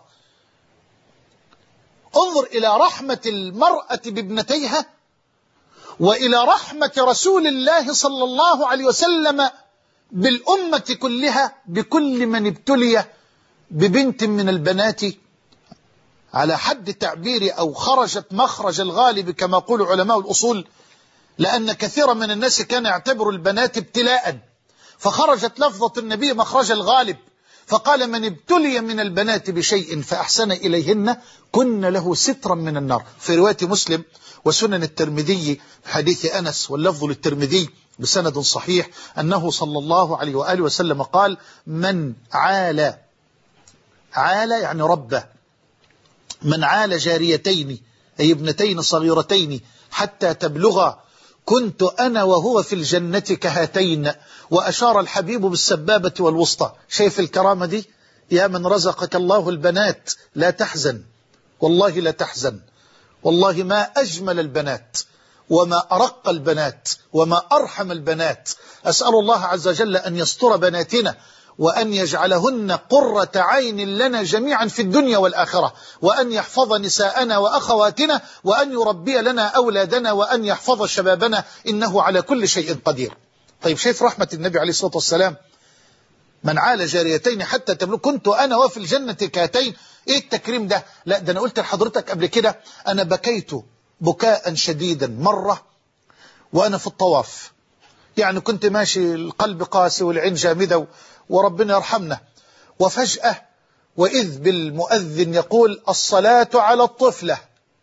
[SPEAKER 1] انظر إلى رحمة المرأة بابنتيها وإلى رحمة رسول الله صلى الله عليه وسلم بالأمة كلها، بكل من ابتلي ببنت من البنات على حد تعبيري أو خرجت مخرج الغالب كما يقول علماء الأصول، لأن كثيرا من الناس كان يعتبر البنات ابتلاء، فخرجت لفظة النبي مخرج الغالب، فقال: من ابتلي من البنات بشيء فأحسن إليهن كن له سترا من النار. في رواية مسلم وسنن الترمذي حديث أنس واللفظ للترمذي بسند صحيح أنه صلى الله عليه وآله وسلم قال: من عال عال يعني ربه من عال جاريتين أي ابنتين صغيرتين حتى تبلغا كنت أنا وهو في الجنة كهاتين. وأشار الحبيب بالسبابة والوسطى. شايف الكرامة دي؟ يا من رزقك الله البنات لا تحزن، والله لا تحزن، والله ما أجمل البنات وما أرق البنات وما أرحم البنات. أسأل الله عز وجل أن يستر بناتنا وأن يجعلهن قرة عين لنا جميعا في الدنيا والآخرة، وأن يحفظ نساءنا وأخواتنا، وأن يربي لنا أولادنا، وأن يحفظ شبابنا، إنه على كل شيء قدير. طيب، شايف رحمة النبي عليه الصلاة والسلام؟ من عال جاريتين حتى تبلغ كنت أنا وفي الجنة كهاتين. إيه التكريم ده؟ لا، ده أنا قلت لحضرتك قبل كده، أنا بكيت بكاء شديدا مرة وأنا في الطواف، يعني كنت ماشي القلب قاسي والعين جامدة وربنا يرحمنا، وفجأة وإذ بالمؤذن يقول: الصلاة على الطفلة،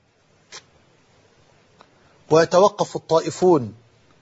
[SPEAKER 1] ويتوقف الطائفون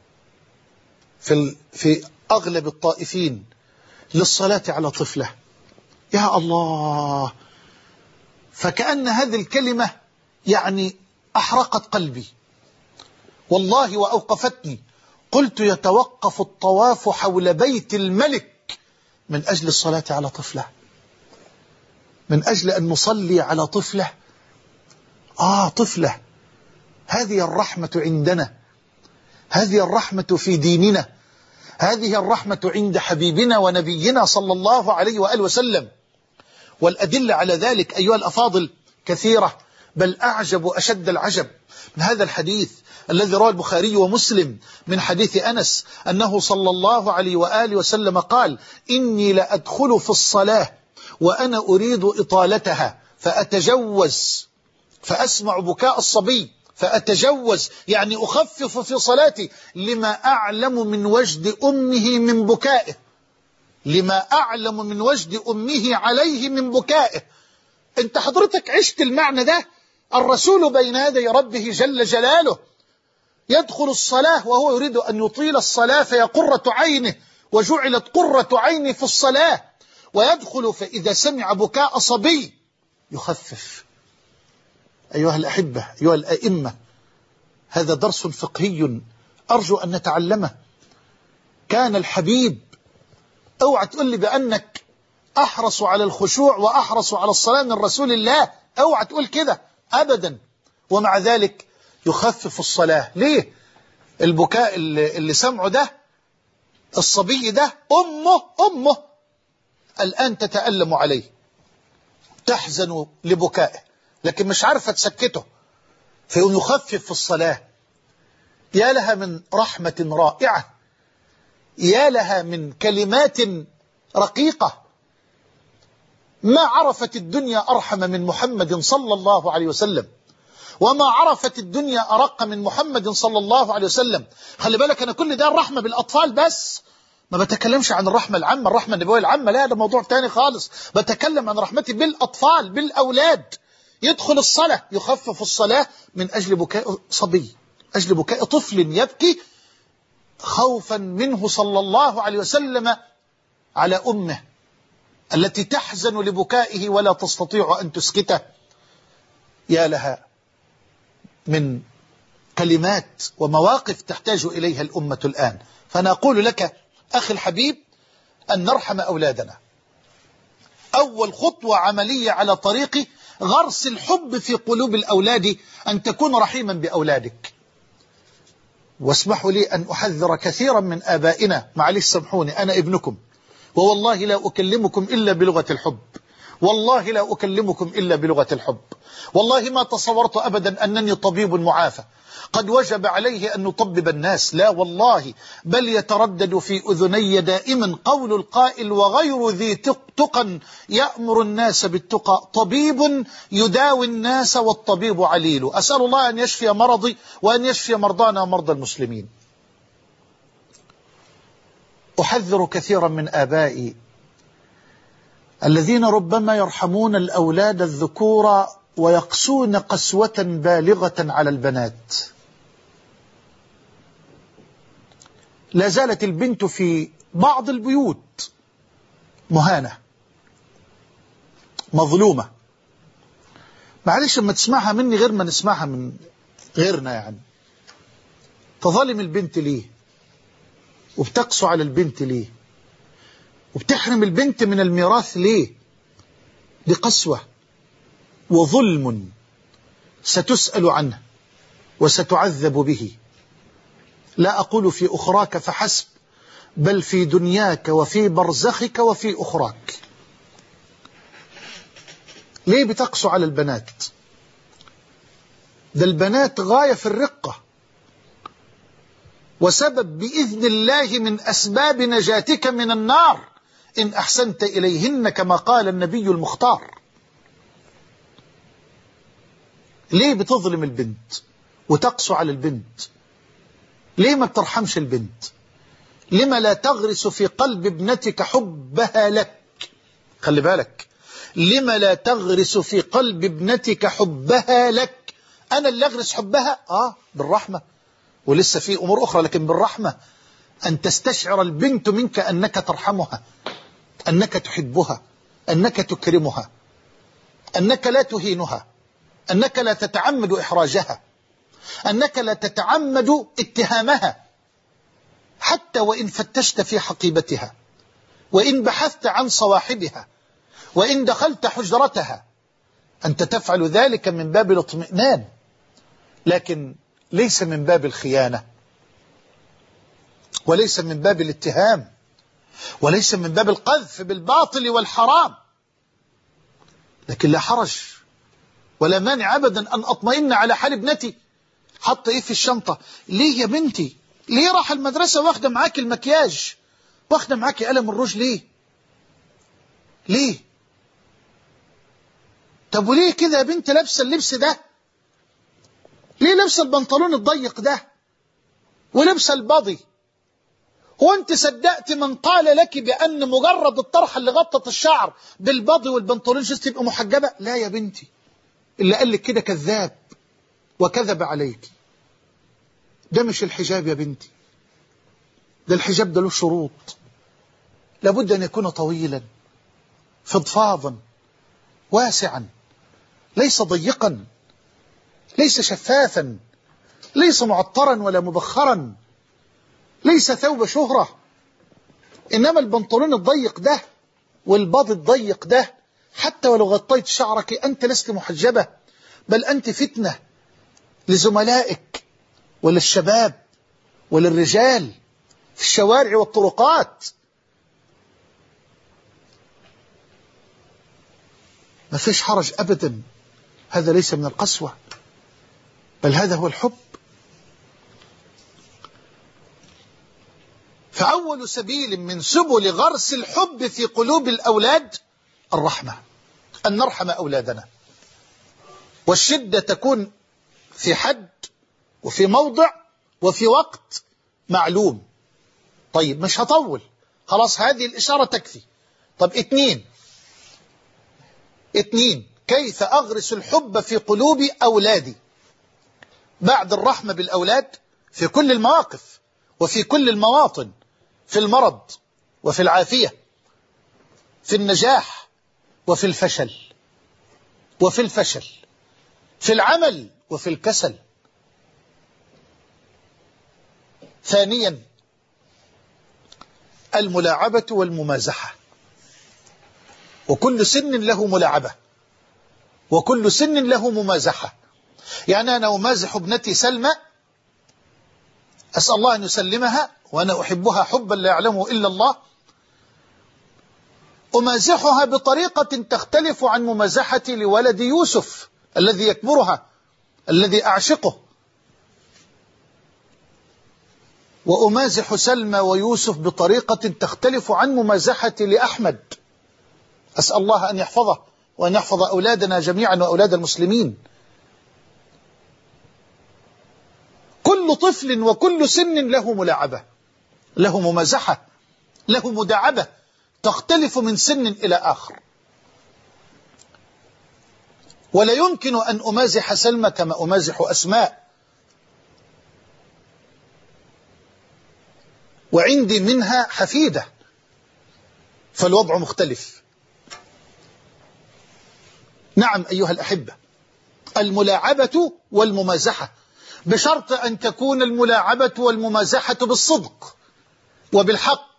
[SPEAKER 1] في في أغلب الطائفين للصلاة على طفلة. يا الله! فكأن هذه الكلمة يعني أحرقت قلبي والله وأوقفتني. قلت: يتوقف الطواف حول بيت الملك من أجل الصلاة على طفلة، من أجل أن نصلي على طفلة. آه طفلة، هذه الرحمة عندنا، هذه الرحمة في ديننا، هذه الرحمة عند حبيبنا ونبينا صلى الله عليه وآله وسلم. والأدلة على ذلك أيها الأفاضل كثيرة، بل أعجب أشد العجب من هذا الحديث الذي رواه البخاري ومسلم من حديث أنس أنه صلى الله عليه وآله وسلم قال: إني لأدخل في الصلاة وأنا أريد إطالتها فأتجوز فأسمع بكاء الصبي فأتجوز، يعني أخفف في صلاتي لما أعلم من وجد أمه من بكائه، لما أعلم من وجد أمه عليه من بكائه. أنت حضرتك عشت المعنى ده الرسول بين يدي ربه جل جلاله يدخل الصلاة وهو يريد أن يطيل الصلاة فهي قرة عينه، وجعلت قرة عيني في الصلاة، ويدخل فإذا سمع بكاء صبي يخفف. أيها الأحبة، أيها الأئمة، هذا درس فقهي أرجو أن نتعلمه. كان الحبيب، اوعى تقول لي بأنك أحرص على الخشوع وأحرص على الصلاة من رسول الله، اوعى تقول كده أبدا، ومع ذلك يخفف الصلاة. ليه؟ البكاء اللي, اللي سمعه ده الصبي ده أمه أمه الآن تتألم عليه، تحزن لبكائه، لكن مش عارفة تسكته، فيقوم يخفف في الصلاة. يا لها من رحمة رائعة، يا لها من كلمات رقيقة. ما عرفت الدنيا أرحم من محمد صلى الله عليه وسلم، وما عرفت الدنيا أرق من محمد صلى الله عليه وسلم. خلي بالك، أنا كل ده الرحمة بالأطفال بس، ما بتكلمش عن الرحمة العامة، الرحمة النبوية العامة، لا، ده موضوع تاني خالص. بتكلم عن رحمتي بالأطفال، بالأولاد. يدخل الصلاة يخفف الصلاة من أجل بكاء صبي، أجل بكاء طفل يبكي خوفا منه صلى الله عليه وسلم على أمه التي تحزن لبكائه ولا تستطيع أن تسكته. يا لها من كلمات ومواقف تحتاج إليها الأمة الآن. فأنا أقول لك أخي الحبيب أن نرحم أولادنا. أول خطوة عملية على طريق غرس الحب في قلوب الأولاد أن تكون رحيما بأولادك. واسمحوا لي أن أحذر كثيرا من آبائنا، معلش سامحوني، أنا ابنكم، ووالله لا أكلمكم إلا بلغة الحب، والله لا أكلمكم إلا بلغة الحب. والله ما تصورت أبدا أنني طبيب معافى قد وجب عليه أن نطبب الناس، لا والله، بل يتردد في أذني دائما قول القائل: وغير ذي تقى يأمر الناس بالتقى، طبيب يداوي الناس والطبيب عليل. أسأل الله أن يشفي مرضي وأن يشفي مرضانا ومرضى المسلمين. أحذر كثيرا من آبائي الذين ربما يرحمون الأولاد الذكور ويقسون قسوة بالغة على البنات. لا زالت البنت في بعض البيوت مهانة، مظلومة. معلش لما تسمعها مني غير ما نسمعها من غيرنا، يعني تظلم البنت ليه؟ وبتقسو على البنت ليه؟ وبتحرم البنت من الميراث ليه؟ دي قسوة وظلم ستسأل عنه وستعذب به. لا أقول في أخراك فحسب، بل في دنياك وفي برزخك وفي أخراك. ليه بتقسو على البنات؟ ده البنات غاية في الرقة، وسبب بإذن الله من أسباب نجاتك من النار إن أحسنت إليهن كما قال النبي المختار. ليه بتظلم البنت وتقسو على البنت؟ ليه ما بترحمش البنت؟ لما لا تغرس في قلب ابنتك حبها لك؟ خلي بالك، لما لا تغرس في قلب ابنتك حبها لك؟ أنا اللي أغرس حبها؟ آه بالرحمة، ولسه في أمور أخرى، لكن بالرحمة. أن تستشعر البنت منك أنك ترحمها، أنك تحبها، أنك تكرمها، أنك لا تهينها، أنك لا تتعمد إحراجها، أنك لا تتعمد اتهامها، حتى وإن فتشت في حقيبتها، وإن بحثت عن صواحبها، وإن دخلت حجرتها، أنت تفعل ذلك من باب الاطمئنان، لكن ليس من باب الخيانة، وليس من باب الاتهام، وليس من باب القذف بالباطل والحرام. لكن لا حرج ولا مانع أبدا أن أطمئن على حال ابنتي. حط إيه في الشنطة؟ ليه يا بنتي؟ ليه راح المدرسة واخدة معاك المكياج، واخدة معاك قلم الروج؟ ليه؟ ليه؟ طب وليه كده يا بنت لابسة اللبس ده؟ ليه لابسة البنطلون الضيق ده ولابسة الباضي؟ هو انت صدقت من قال لك بأن مجرد الطرحة اللي غطت الشعر بالباضي والبنطلون جست تبقى محجبة؟ لا يا بنتي، اللي قال لك كده كذاب وكذب عليك. ده مش الحجاب يا بنتي، ده الحجاب ده له شروط، لابد أن يكون طويلا فضفاضا واسعا، ليس ضيقا، ليس شفافا، ليس معطرا ولا مبخرا، ليس ثوب شهرة. إنما البنطلون الضيق ده والباضي الضيق ده حتى ولو غطيت شعرك أنت لست محجبة، بل أنت فتنة لزملائك وللشباب وللرجال في الشوارع والطرقات. ما فيش حرج أبدا، هذا ليس من القسوة، بل هذا هو الحب. فأول سبيل من سبل غرس الحب في قلوب الأولاد الرحمة، أن نرحم أولادنا. والشدة تكون في حد وفي موضع وفي وقت معلوم. طيب مش هطول، خلاص هذه الإشارة تكفي. طب اتنين اتنين كيف أغرس الحب في قلوب أولادي بعد الرحمة بالأولاد في كل المواقف وفي كل المواطن، في المرض وفي العافية، في النجاح وفي الفشل وفي الفشل في العمل وفي الكسل. ثانيا الملاعبة والممازحة، وكل سن له ملاعبة وكل سن له ممازحة. يعني أنا أمازح ابنتي سلمى، أسأل الله أن يسلمها وأنا أحبها حبا لا يعلمه إلا الله، أمازحها بطريقة تختلف عن ممازحتي لولد يوسف الذي يكبرها الذي أعشقه، وأمازح سلمى ويوسف بطريقة تختلف عن ممازحتي لأحمد. أسأل الله أن يحفظه وأن يحفظ أولادنا جميعا وأولاد المسلمين. كل طفل وكل سن له ملاعبة، له ممازحة، له مداعبة تختلف من سن إلى آخر. ولا يمكن أن أمازح سلمى كما أمازح أسماء، وعندي منها حفيدة، فالوضع مختلف. نعم أيها الأحبة، الملاعبة والممازحة، بشرط أن تكون الملاعبة والممازحة بالصدق وبالحق.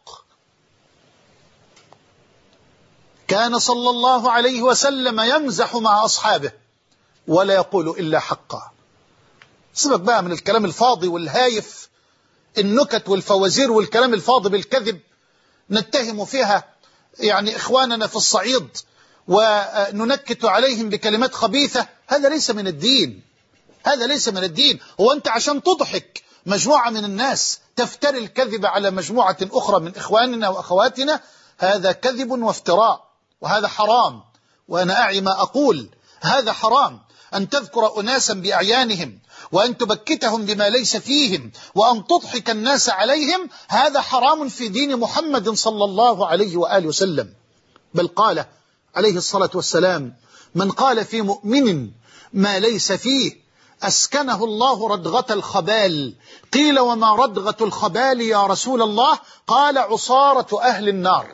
[SPEAKER 1] كان صلى الله عليه وسلم يمزح مع أصحابه ولا يقول إلا حقا. سيبك بقى من الكلام الفاضي والهايف، النكت والفوازير والكلام الفاضي بالكذب نتهم فيها يعني إخواننا في الصعيد وننكت عليهم بكلمات خبيثة. هذا ليس من الدين، هذا ليس من الدين. هو أنت عشان تضحك مجموعة من الناس تفتري الكذب على مجموعة أخرى من إخواننا وأخواتنا، هذا كذب وافتراء، وهذا حرام. وأنا أعي ما أقول، هذا حرام. أن تذكر أناسا بأعيانهم وأن تبكتهم بما ليس فيهم وأن تضحك الناس عليهم، هذا حرام في دين محمد صلى الله عليه وآله وسلم. بل قال عليه الصلاة والسلام: من قال في مؤمن ما ليس فيه أسكنه الله ردغة الخبال. قيل وما ردغة الخبال يا رسول الله؟ قال عصارة أهل النار.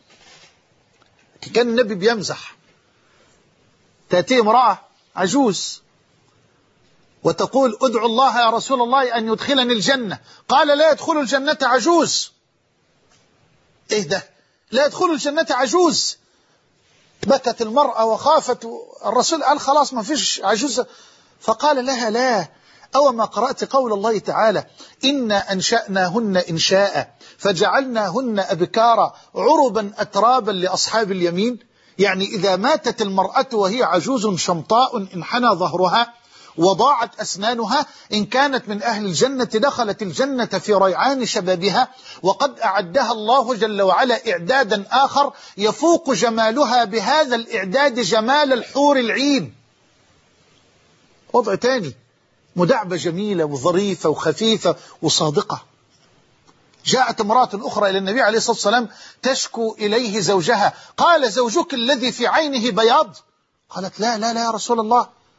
[SPEAKER 1] كان النبي بيمزح، تأتي امرأة عجوز وتقول: ادعو الله يا رسول الله أن يدخلني الجنة. قال: لا يدخل الجنة عجوز. ايه ده؟ لا يدخل الجنة عجوز. بكت المرأة وخافت، الرسول قال: خلاص ما فيش عجوز. فقال لها: لا، أو ما قرأت قول الله تعالى: إنا أنشأناهن إنشاء فجعلناهن أبكارا عربا أترابا لأصحاب اليمين. يعني إذا ماتت المرأة وهي عجوز شمطاء انحنى ظهرها وضاعت أسنانها، إن كانت من أهل الجنة دخلت الجنة في ريعان شبابها، وقد أعدها الله جل وعلا إعدادا آخر يفوق جمالها بهذا الإعداد جمال الحور العين. وضع تاني، مدعبة جميلة وظريفة وخفيفة وصادقة. جاءت امرأة أخرى إلى النبي عليه الصلاة والسلام تشكو إليه زوجها. قال: زوجك الذي في عينه بياض؟ قالت: لا لا لا يا رسول الله،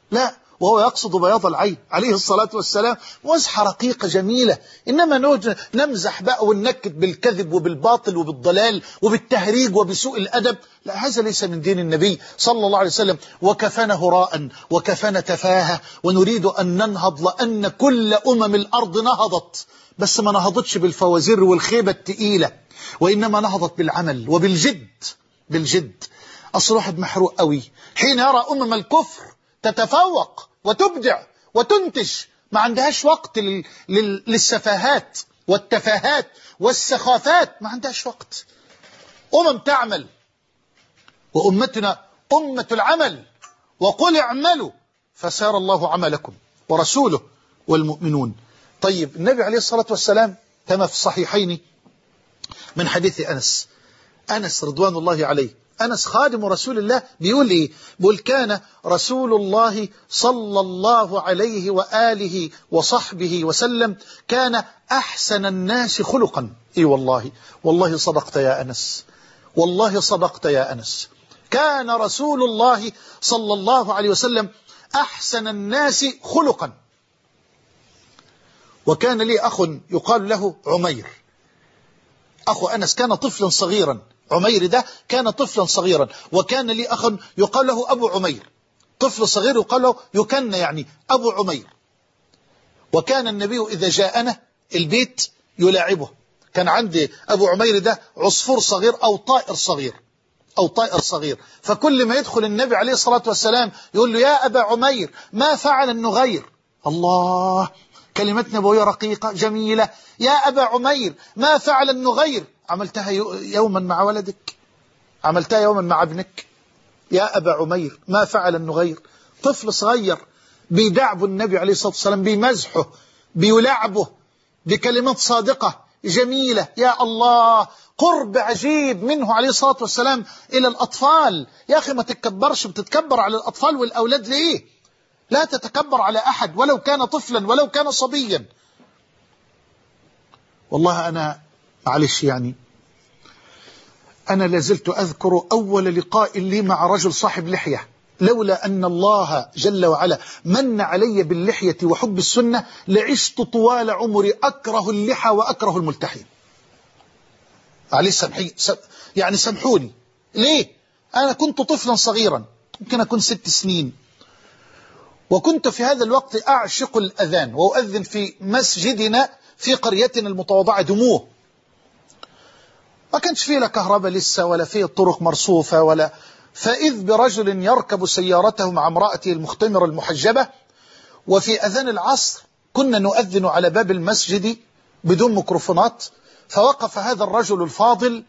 [SPEAKER 1] لا، وهو يقصد بياض العين عليه الصلاة والسلام، مزحة رقيقة جميلة. إنما نمزح بقى وننكد بالكذب وبالباطل وبالضلال وبالتهريج وبسوء الأدب، لا، هذا ليس من دين النبي صلى الله عليه وسلم. وكفانا هراء وكفانا تفاهة، ونريد أن ننهض، لأن كل أمم الأرض نهضت، بس ما نهضتش بالفوازير والخيبة التقيلة، وإنما نهضت بالعمل وبالجد. بالجد. أصل واحد محروق قوي حين يرى أمم الكفر تتفوق وتبدع وتنتج، ما عندهاش وقت لل... لل... للسفاهات والتفاهات والسخافات، ما عندهاش وقت. أمم تعمل، وأمتنا أمة العمل، وقل اعملوا فسار الله عملكم ورسوله والمؤمنون. طيب، النبي عليه الصلاة والسلام كما في الصحيحين من حديث أنس أنس رضوان الله عليه، أنس خادم رسول الله، بيقول إيه؟ بيقول كان رسول الله صلى الله عليه وآله وصحبه وسلم كان أحسن الناس خلقا. إيه والله، والله صدقت يا أنس، والله صدقت يا أنس. كان رسول الله صلى الله عليه وسلم أحسن الناس خلقا. وكان لي أخ يقال له عمير، أخو أنس كان طفلا صغيرا، عمير ده كان طفلا صغيرا. وكان لي أخ يقال له أبو عمير، طفل صغير يقال له يكن يعني أبو عمير. وكان النبي إذا جاءنا البيت يلاعبه. كان عندي أبو عمير ده عصفور صغير أو طائر صغير أو طائر صغير، فكل ما يدخل النبي عليه الصلاة والسلام يقول له يا أبا عمير ما فعل النغير. الله، كلمة نبوية رقيقة جميلة. يا أبا عمير ما فعل النغير. عملتها يوما مع ولدك؟ عملتها يوما مع ابنك؟ يا أبا عمير ما فعل النغير. طفل صغير بيدعب النبي عليه الصلاة والسلام، بيمزحه، بيلعبه بكلمات صادقة جميلة. يا الله، قرب عجيب منه عليه الصلاة والسلام إلى الأطفال. يا أخي ما تتكبرش، بتتكبر على الأطفال والأولاد ليه؟ لا تتكبر على أحد ولو كان طفلا ولو كان صبيا. والله أنا معلش يعني أنا لازلت أذكر أول لقاء لي مع رجل صاحب لحية، لولا أن الله جل وعلا من علي باللحية وحب السنة لعشت طوال عمري أكره اللحى وأكره الملتحي. عليه سمحي يعني سامحوني. ليه؟ أنا كنت طفلا صغيرا، يمكن أكون ست سنين، وكنت في هذا الوقت أعشق الأذان وأؤذن في مسجدنا في قريتنا المتواضعة دموه. ما كانش فيه لا كهرباء لسه ولا فيه طرق مرصوفة ولا. فإذ برجل يركب سيارته مع امرأته المختمرة المحجبة، وفي أذان العصر كنا نؤذن على باب المسجد بدون ميكروفونات، فوقف هذا الرجل الفاضل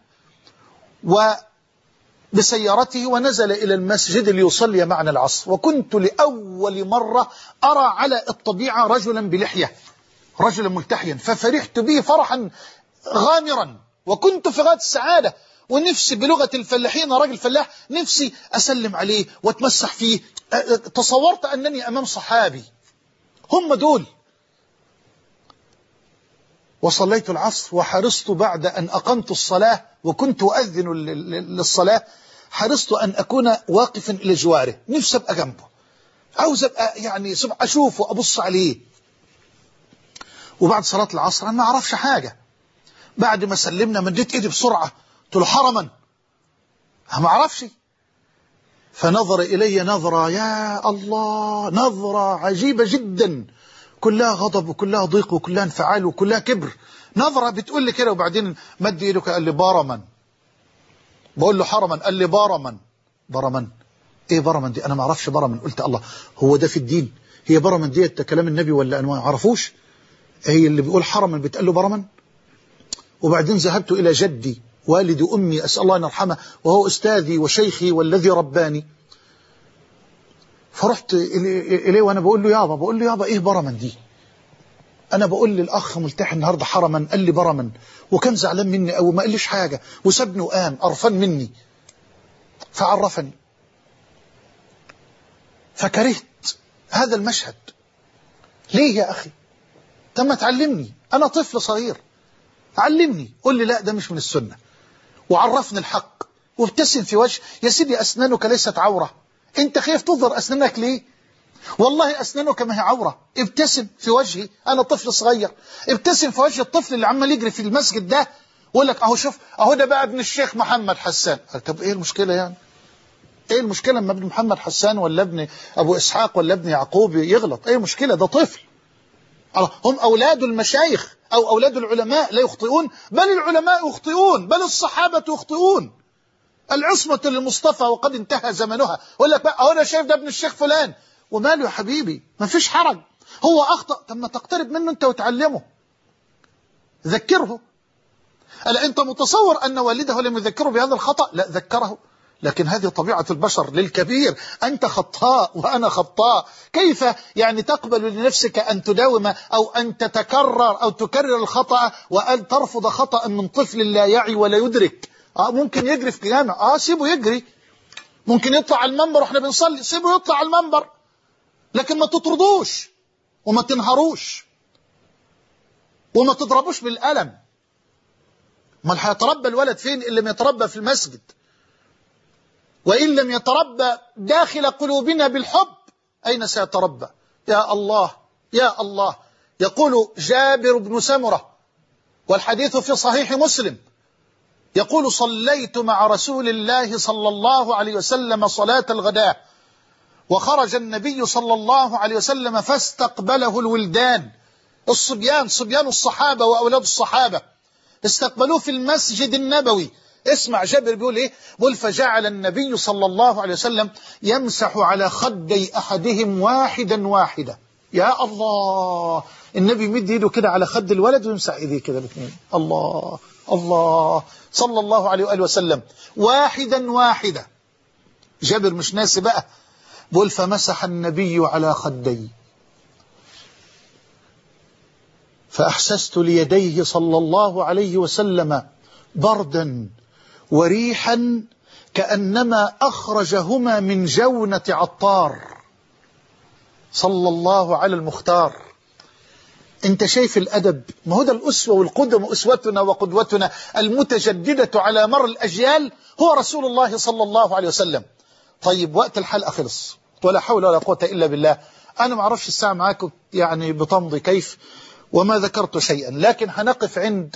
[SPEAKER 1] وبسيارته ونزل إلى المسجد ليصلي معنا العصر. وكنت لأول مرة أرى على الطبيعة رجلا بلحية، رجلا ملتحيا، ففرحت به فرحا غامرا، وكنت في غاية السعادة، ونفسي بلغة الفلاحين، راجل فلاح، نفسي أسلم عليه واتمسح فيه. تصورت أنني أمام صحابي، هم دول. وصليت العصر وحرصت بعد أن أقمت الصلاة وكنت أؤذن للصلاة، حرصت أن أكون واقفا إلى جواره، نفسي أبقى جنبه، عاوز أبقى يعني أشوفه أبص عليه. وبعد صلاة العصر أنا ما أعرفش حاجة، بعد ما سلمنا مديت إيدي بسرعة قلت له حرما، ما أعرفش. فنظر إلي نظرة يا الله، نظرة عجيبة جدا، كلها غضب وكلها ضيق وكلها انفعال وكلها كبر. نظرة بتقول لي كده، وبعدين مد إيده قال لي بارما. بقول له حرما، قال لي بارما. بارما إيه بارما دي؟ أنا ما أعرفش بارما. قلت الله، هو ده في الدين؟ هي بارما دي كلام النبي ولا أنا ما أعرفوش؟ هي اللي بيقول حرما بتقال له بارما؟ وبعدين ذهبت إلى جدي والدي أمي أسأل الله أن يرحمه، وهو أستاذي وشيخي والذي رباني. فرحت إليه وأنا بقول له يابا، بقول له يابا إيه برما دي؟ أنا بقول للأخ ملتحي النهاردة حرما، قال لي برما، وكان زعلان مني أو ما قاليش حاجة وسابني وقام قرفان مني. فعرفني، فكرهت هذا المشهد. ليه يا أخي؟ تم تعلمني، أنا طفل صغير، علمني، قول لي لا ده مش من السنة، وعرفني الحق، وابتسم في وجه. يا سيدي أسنانك ليست عورة، أنت خايف تظهر أسنانك ليه؟ والله أسنانك ما هي عورة، ابتسم في وجهي، أنا طفل صغير، ابتسم في وجه الطفل اللي عمال يجري في المسجد ده ويقول لك أهو شوف أهو ده بقى ابن الشيخ محمد حسان. طب إيه المشكلة يعني؟ إيه المشكلة لما ابن محمد حسان ولا ابن أبو إسحاق ولا ابن يعقوب يغلط؟ إيه مشكلة؟ ده طفل. هم أولاد المشايخ أو أولاد العلماء لا يخطئون، بل العلماء يخطئون، بل الصحابة يخطئون. العصمة للمصطفى وقد انتهى زمنها. يقول لك بقى أهو أنا شايف ده ابن الشيخ فلان، وماله يا حبيبي؟ ما فيش حرج، هو أخطأ، طب ما تقترب منه أنت وتعلمه، ذكره. ألا أنت متصور أن والده لم يذكره بهذا الخطأ؟ لا، ذكره، لكن هذه طبيعة البشر للكبير. أنت خطاء وأنا خطاء، كيف يعني تقبل لنفسك أن تداوم أو أن تتكرر أو تكرر الخطأ وأن ترفض خطأ من طفل لا يعي ولا يدرك؟ آه ممكن يجري في قيامة، آه سيبه يجري، ممكن يطلع على المنبر وإحنا بنصلي، سيبه يطلع على المنبر، لكن ما تطردوش وما تنهروش وما تضربوش بالقلم. ما هيتربى الولد فين؟ اللي لم يتربى في المسجد. وإن لم يتربى داخل قلوبنا بالحب أين سيتربى؟ يا الله يا الله. يقول جابر بن سمرة والحديث في صحيح مسلم، يقول صليت مع رسول الله صلى الله عليه وسلم صلاة الغداء، وخرج النبي صلى الله عليه وسلم فاستقبله الولدان، الصبيان، صبيان الصحابة وأولاد الصحابة، استقبلوه في المسجد النبوي. اسمع جابر بيقول ايه؟ بيقول فجعل النبي صلى الله عليه وسلم يمسح على خدي أحدهم واحدا واحدا. يا الله، النبي يمد ايده كده على خد الولد ويمسح ايديه كده الاثنين. الله الله صلى الله عليه وآله وسلم، واحدا واحدا. جابر مش ناسي بقى، بيقول فمسح النبي على خدي فأحسست ليديه صلى الله عليه وسلم بردا وريحا كأنما أخرجهما من جونة عطار، صلى الله على المختار. انت شايف الأدب؟ ما هو ده الأسوة والقدوة، أسوتنا وقدوتنا المتجددة على مر الأجيال هو رسول الله صلى الله عليه وسلم. طيب وقت الحلقة خلص، ولا حول ولا قوة إلا بالله. أنا ما أعرفش الساعة معاكم يعني بتمضي كيف، وما ذكرت شيئا، لكن هنقف عند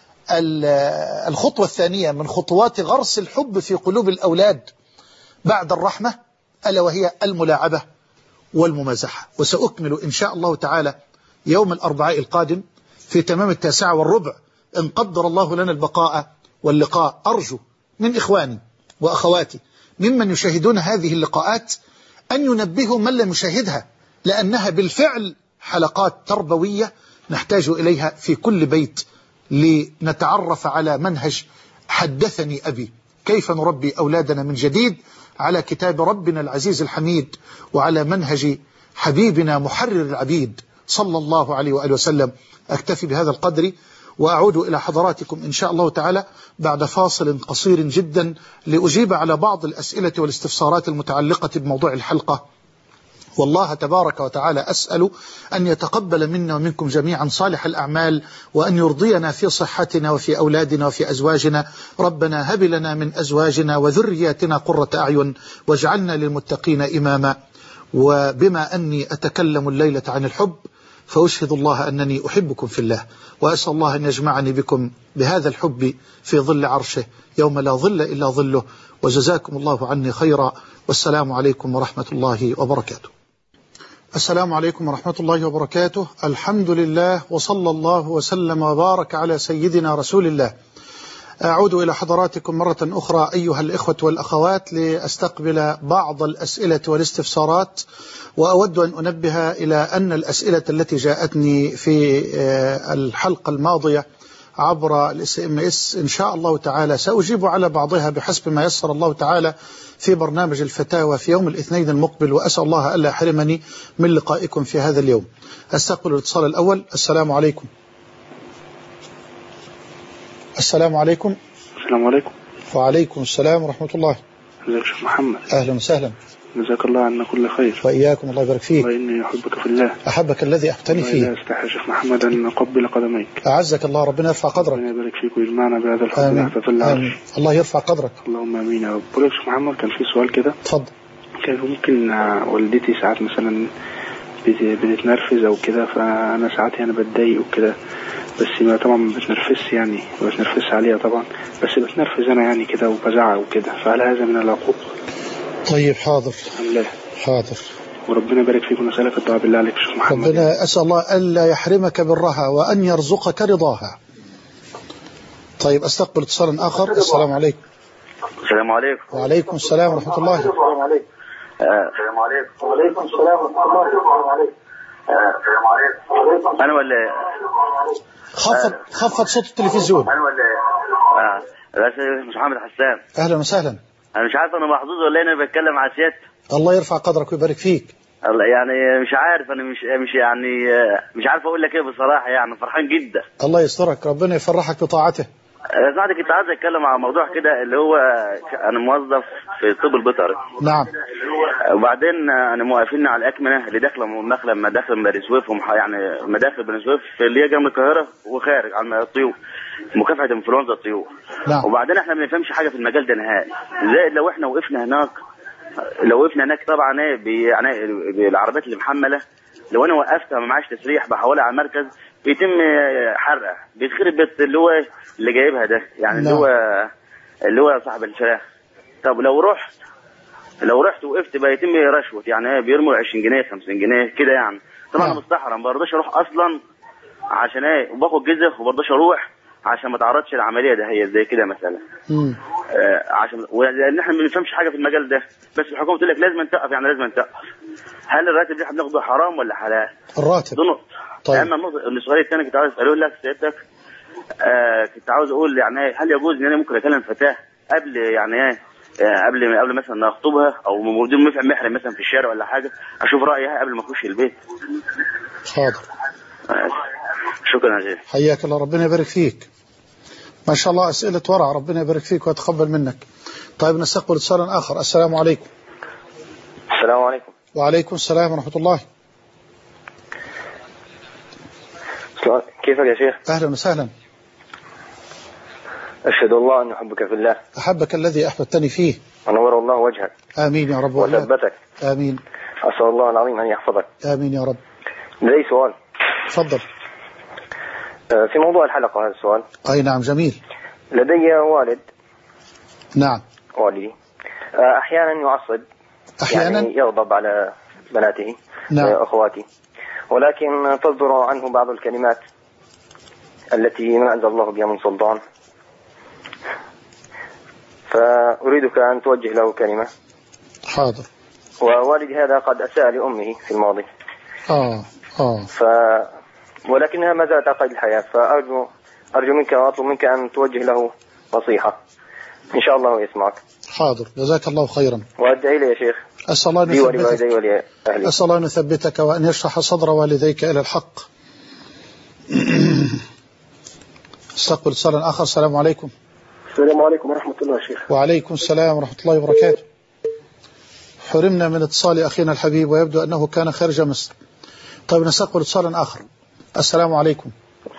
[SPEAKER 1] الخطوة الثانية من خطوات غرس الحب في قلوب الأولاد بعد الرحمة، ألا وهي الملاعبة والممازحة. وسأكمل إن شاء الله تعالى يوم الأربعاء القادم في تمام التاسعة والربع إن قدر الله لنا البقاء واللقاء. أرجو من إخواني وأخواتي ممن يشاهدون هذه اللقاءات أن ينبهوا من لم يشاهدها، لأنها بالفعل حلقات تربوية نحتاج إليها في كل بيت لنتعرف على منهج حدثني أبي، كيف نربي أولادنا من جديد على كتاب ربنا العزيز الحميد وعلى منهج حبيبنا محرر العبيد صلى الله عليه وآله وسلم. أكتفي بهذا القدر وأعود إلى حضراتكم إن شاء الله تعالى بعد فاصل قصير جدا لأجيب على بعض الأسئلة والاستفسارات المتعلقة بموضوع الحلقة. والله تبارك وتعالى أسأل أن يتقبل منا ومنكم جميعا صالح الأعمال، وأن يرضينا في صحتنا وفي أولادنا وفي أزواجنا. ربنا هب لنا من أزواجنا وذرياتنا قرة أعين واجعلنا للمتقين إماما. وبما أني أتكلم الليلة عن الحب فأشهد الله أنني أحبكم في الله، وأسأل الله أن يجمعني بكم بهذا الحب في ظل عرشه يوم لا ظل إلا ظله. وجزاكم الله عني خيرا، والسلام عليكم ورحمة الله وبركاته. السلام عليكم ورحمة الله وبركاته. الحمد لله وصلى الله وسلم وبارك على سيدنا رسول الله. أعود إلى حضراتكم مرة أخرى أيها الإخوة والأخوات لأستقبل بعض الأسئلة والاستفسارات، وأود أن أنبه إلى أن الأسئلة التي جاءتني في الحلقة الماضية عبر الاس ام اس إن شاء الله تعالى سأجيب على بعضها بحسب ما يسر الله تعالى في برنامج الفتاوى في يوم الاثنين المقبل، وأسأل الله ألا يحرمني من لقائكم في هذا اليوم. أستقبل الاتصال الأول. السلام عليكم. السلام عليكم.
[SPEAKER 2] السلام عليكم.
[SPEAKER 1] وعليكم السلام ورحمة الله.
[SPEAKER 2] ازيك شيخ محمد؟
[SPEAKER 1] أهلا وسهلا.
[SPEAKER 2] جزاك الله عنا كل خير.
[SPEAKER 1] وإياكم، الله يبارك فيك.
[SPEAKER 2] وإني أحبك في الله.
[SPEAKER 1] أحبك الذي أحبتني فيه.
[SPEAKER 2] وإذا استحى شيخ محمد أن أقبل قدميك.
[SPEAKER 1] أعزك الله، ربنا يرفع قدرك.
[SPEAKER 2] ربنا يبارك فيك ويجمعنا بهذا الحب تحت ظل العرش.
[SPEAKER 1] الله يرفع قدرك.
[SPEAKER 2] اللهم آمين يا رب. بقول لك شيخ محمد كان في سؤال كده.
[SPEAKER 1] اتفضل.
[SPEAKER 2] كان ممكن والدتي ساعات مثلا بتتنرفز او كده، فانا ساعات يعني بتضايق وكده، بس ما طبعا ما بتنرفزش يعني ما بتنرفزش عليها طبعا، بس بتنرفز انا يعني كده وبزعق وكده، فهل هذا من العقوق؟
[SPEAKER 1] طيب حاضر
[SPEAKER 2] لا
[SPEAKER 1] حاضر.
[SPEAKER 2] وربنا يبارك فيكم ونسألك الدعاء بالله عليك شيخ محمد.
[SPEAKER 1] ربنا أسأل الله ألا يحرمك برها وأن يرزقك رضاها. طيب أستقبل اتصالا آخر. السلام عليكم.
[SPEAKER 3] السلام عليكم.
[SPEAKER 1] وعليكم السلام ورحمة الله.
[SPEAKER 3] السلام عليكم. السلام عليكم. وعليكم السلام ورحمة الله. السلام عليكم. السلام عليكم. أنا ولا
[SPEAKER 1] خفض خفض صوت التلفزيون.
[SPEAKER 3] أنا ولا آه لا مش محمد حسان.
[SPEAKER 1] أهلا وسهلا.
[SPEAKER 3] أنا مش عارف أنا محظوظ ولا أنا بتكلم على سيادتك.
[SPEAKER 1] الله يرفع قدرك ويبارك فيك.
[SPEAKER 3] الله يعني مش عارف أنا مش مش يعني مش عارف أقول لك إيه بصراحة، يعني فرحان جدا.
[SPEAKER 1] الله يسترك، ربنا يفرحك بطاعته.
[SPEAKER 3] سعادة كنت عايز اتكلم على موضوع كده اللي هو انا موظف في الطب البيطري.
[SPEAKER 1] نعم.
[SPEAKER 3] وبعدين انا موقفين على الاكمنه اللي داخله مداخله مداخل بني سويف، يعني مداخل بني سويف اللي هي جنب القاهره وخارج على الطيور، مكافحه انفلونزا الطيور.
[SPEAKER 1] نعم.
[SPEAKER 3] وبعدين احنا ما بنفهمش حاجه في المجال ده نهائي، زائد لو احنا وقفنا هناك لو وقفنا هناك طبعا ايه يعني العربيات اللي محمله، لو انا وقفتها ما معاش تسريح بحولها على المركز بيتم حرقه، بيتخرب بيت اللي هو اللي جايبها ده يعني. لا. اللي هو اللي هو صاحب الفراخ. طب لو رحت لو رحت وقفت بقى يتم رشوه، يعني بيرموا عشرين جنيه خمسين جنيه كده يعني. طبعا انا مستحرم ما برضاش اروح اصلا عشان ايه، وباخد جزء وما برضاش اروح عشان ما تعرضش العمليه ده هي زي كده مثلا. امم آه عشان لان احنا ما بنفهمش حاجه في المجال ده، بس الحكومه تقول لك لازم توقف، يعني لازم توقف. هل الراتب اللي احنا بناخده حرام ولا حلال؟
[SPEAKER 1] الراتب.
[SPEAKER 3] طيب. اما السؤال الثاني كنت عاوز اساله لك سيادتك، آه كنت عاوز اقول يعني هل يجوز ان انا ممكن اكلم فتاه قبل يعني ايه آه قبل قبل مثلا اخطبها او بدون مفعم محرم مثلا في الشارع ولا حاجه، اشوف رايها قبل ما اخش البيت؟
[SPEAKER 1] حاضر.
[SPEAKER 3] آه. شكرا جزيلا.
[SPEAKER 1] حياك الله، ربنا يبارك فيك. ما شاء الله اسئله ورع، ربنا يبارك فيك ويتقبل منك. طيب نستقبل اتصالا اخر. السلام عليكم.
[SPEAKER 3] السلام عليكم.
[SPEAKER 1] وعليكم السلام ورحمه الله.
[SPEAKER 3] كيفك يا شيخ؟
[SPEAKER 1] أهلا وسهلا.
[SPEAKER 3] أشهد الله أن أحبك في الله.
[SPEAKER 1] أحبك الذي أحببتني فيه.
[SPEAKER 3] ونور الله وجهك.
[SPEAKER 1] آمين يا رب.
[SPEAKER 3] وثبتك.
[SPEAKER 1] آمين.
[SPEAKER 3] أسأل الله العظيم أن يحفظك.
[SPEAKER 1] آمين يا رب.
[SPEAKER 3] لدي سؤال.
[SPEAKER 1] تفضل.
[SPEAKER 3] في موضوع الحلقة هذا السؤال.
[SPEAKER 1] أي نعم جميل.
[SPEAKER 3] لدي والد.
[SPEAKER 1] نعم.
[SPEAKER 3] والدي أحيانا يعصب.
[SPEAKER 1] أحيانا
[SPEAKER 3] يعني يغضب على بناته.
[SPEAKER 1] نعم.
[SPEAKER 3] أخواتي. ولكن تصدر عنه بعض الكلمات التي ما أنزل الله بها من سلطان، فأريدك أن توجه له كلمة.
[SPEAKER 1] حاضر.
[SPEAKER 3] ووالدي هذا قد أساء لأمه في الماضي.
[SPEAKER 1] آه آه.
[SPEAKER 3] ف ولكنها ما زالت عقد الحياة، فأرجو أرجو منك وأطلب منك أن توجه له نصيحة، إن شاء الله يسمعك.
[SPEAKER 1] حاضر، جزاك الله خيرا.
[SPEAKER 3] وأدعي لي يا شيخ.
[SPEAKER 1] أسأل الله أن يثبتك. أسأل الله أن يثبتك وأن يشرح صدر والديك إلى الحق. استقبل اتصالا آخر. السلام عليكم.
[SPEAKER 4] السلام عليكم ورحمة الله يا شيخ.
[SPEAKER 1] وعليكم السلام ورحمة الله وبركاته. حرمنا من اتصال أخينا الحبيب ويبدو أنه كان خارج مصر. طيب نستقبل اتصالا آخر. السلام عليكم.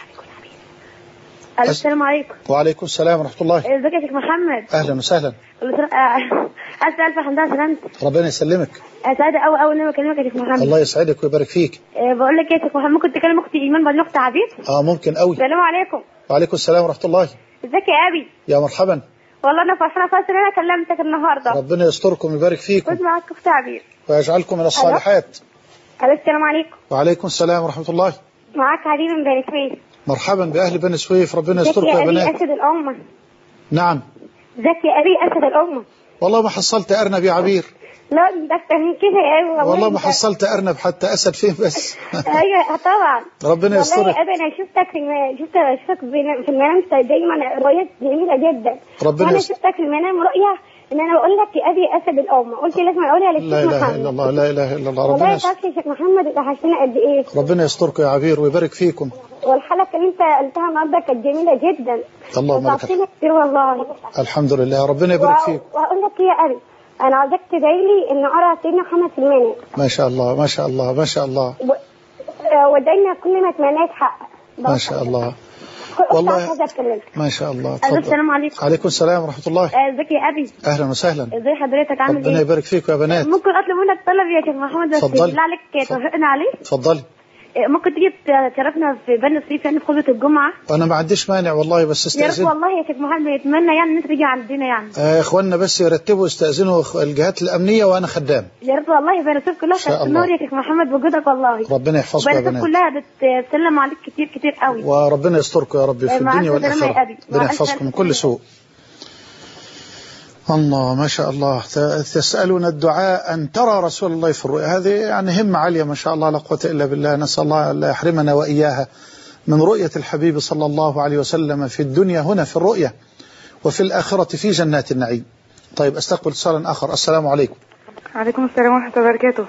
[SPEAKER 5] السلام عليكم.
[SPEAKER 1] وعليكم السلام ورحمة الله.
[SPEAKER 5] ازيك يا شيخ محمد؟
[SPEAKER 1] أهلا وسهلا.
[SPEAKER 5] أسأل ألف حمد لله سلامتك.
[SPEAKER 1] ربنا يسلمك.
[SPEAKER 5] سعيدة أوي أوي إن أنا بكلمك يا شيخ محمد.
[SPEAKER 1] الله يسعدك ويبارك فيك.
[SPEAKER 5] بقول لك يا شيخ محمد، ممكن تكلم أختي إيمان بعدين أختي عبير؟
[SPEAKER 1] آه ممكن أوي.
[SPEAKER 5] السلام عليكم.
[SPEAKER 1] وعليكم السلام ورحمة الله.
[SPEAKER 5] ازيك يا أبي؟
[SPEAKER 1] يا مرحبا.
[SPEAKER 5] والله أنا فرحانة فاصل أنا كلمتك النهاردة.
[SPEAKER 1] ربنا يستركم ويبارك فيكم.
[SPEAKER 5] كنت معاك أختي عبير.
[SPEAKER 1] ويجعلكم من الصالحات.
[SPEAKER 5] السلام عليكم.
[SPEAKER 1] وعليكم السلام ورحمة الله.
[SPEAKER 5] معاك عبير من بني سويف.
[SPEAKER 1] مرحبا بأهل بني سويف، ربنا يستركم يا بنات.
[SPEAKER 5] زكي أسد الأمة.
[SPEAKER 1] نعم.
[SPEAKER 5] زكي أبي أسد الأمة.
[SPEAKER 1] والله ما حصلت أرنب يا عبير.
[SPEAKER 5] لا ده أكتر من كده يا أبي.
[SPEAKER 1] والله, والله ما حصلت أرنب حتى أسد فين بس.
[SPEAKER 5] أيوة طبعا.
[SPEAKER 1] ربنا يسترك.
[SPEAKER 5] والله يا أبي أنا شفتك في شفت شفتك في المنام دايما رؤيات جميلة جدا.
[SPEAKER 1] ربنا
[SPEAKER 5] أنا شفتك في المنام رؤية إن أنا بقول لك يا أبي أسد الأمة، قلت لازم أقولها للشيخ محمد.
[SPEAKER 1] لا إله إلا الله، لا إله إلا الله. ربنا
[SPEAKER 5] يسترك. والله يا شيخ محمد وحشتنا قد إيه.
[SPEAKER 1] ربنا يستركم يا عبير ويبارك فيكم.
[SPEAKER 5] والحلقة اللي أنت قلتها النهارده كانت جميلة جدا.
[SPEAKER 1] اللهم لك
[SPEAKER 5] الحمد. كتير والله.
[SPEAKER 1] الحمد لله، ربنا يبارك
[SPEAKER 5] و...
[SPEAKER 1] فيكم.
[SPEAKER 5] وأقول لك يا أبي أنا عايزك تدعي لي إن أقرأ سيدنا محمد في المنام.
[SPEAKER 1] ما شاء الله ما شاء الله ما شاء الله.
[SPEAKER 5] و... ودعينا كل ما تمنيت حقق.
[SPEAKER 1] ما شاء الله. والله ما شاء الله.
[SPEAKER 5] السلام عليكم.
[SPEAKER 1] عليكم السلام ورحمة الله.
[SPEAKER 5] ازيك يا أبي؟
[SPEAKER 1] أهلا وسهلا.
[SPEAKER 5] ازي حضرتك عامل ايه؟
[SPEAKER 1] ربنا يبارك فيك يا بنات.
[SPEAKER 5] ممكن أطلب منك طلب يا شيخ محمد؟
[SPEAKER 1] اتفضلي.
[SPEAKER 5] بالله عليك توافقنا عليه؟
[SPEAKER 1] اتفضلي.
[SPEAKER 5] ممكن تيجي تشرفنا في بني سويف يعني في خطبة الجمعة؟
[SPEAKER 1] أنا ما عنديش مانع والله، بس استأذن.
[SPEAKER 5] يا ريت والله يا شيخ محمد، يتمنى يعني إن أنت تيجي عندنا يعني.
[SPEAKER 1] آه إخواننا بس يرتبوا يستأذنوا الجهات الأمنية وأنا خدام.
[SPEAKER 5] يا ريت والله. بني سويف كلها كانت نور يا شيخ محمد بوجودك والله.
[SPEAKER 1] ربنا يحفظكم يا بنات.
[SPEAKER 5] بني سويف كلها بتسلم عليك كتير كتير قوي.
[SPEAKER 1] وربنا يستركم يا رب في الدنيا والآخرة. ربنا يحفظكم من كل سوء. الله ما شاء الله. تسألون الدعاء أن ترى رسول الله في الرؤيا، هذه يعني همة عالية ما شاء الله لا قوة إلا بالله. نسأل الله لا يحرمنا وإياها من رؤية الحبيب صلى الله عليه وسلم في الدنيا هنا في الرؤيا، وفي الآخرة في جنات النعيم. طيب أستقبل اتصالا آخر. السلام عليكم.
[SPEAKER 6] عليكم السلام ورحمة الله وبركاته.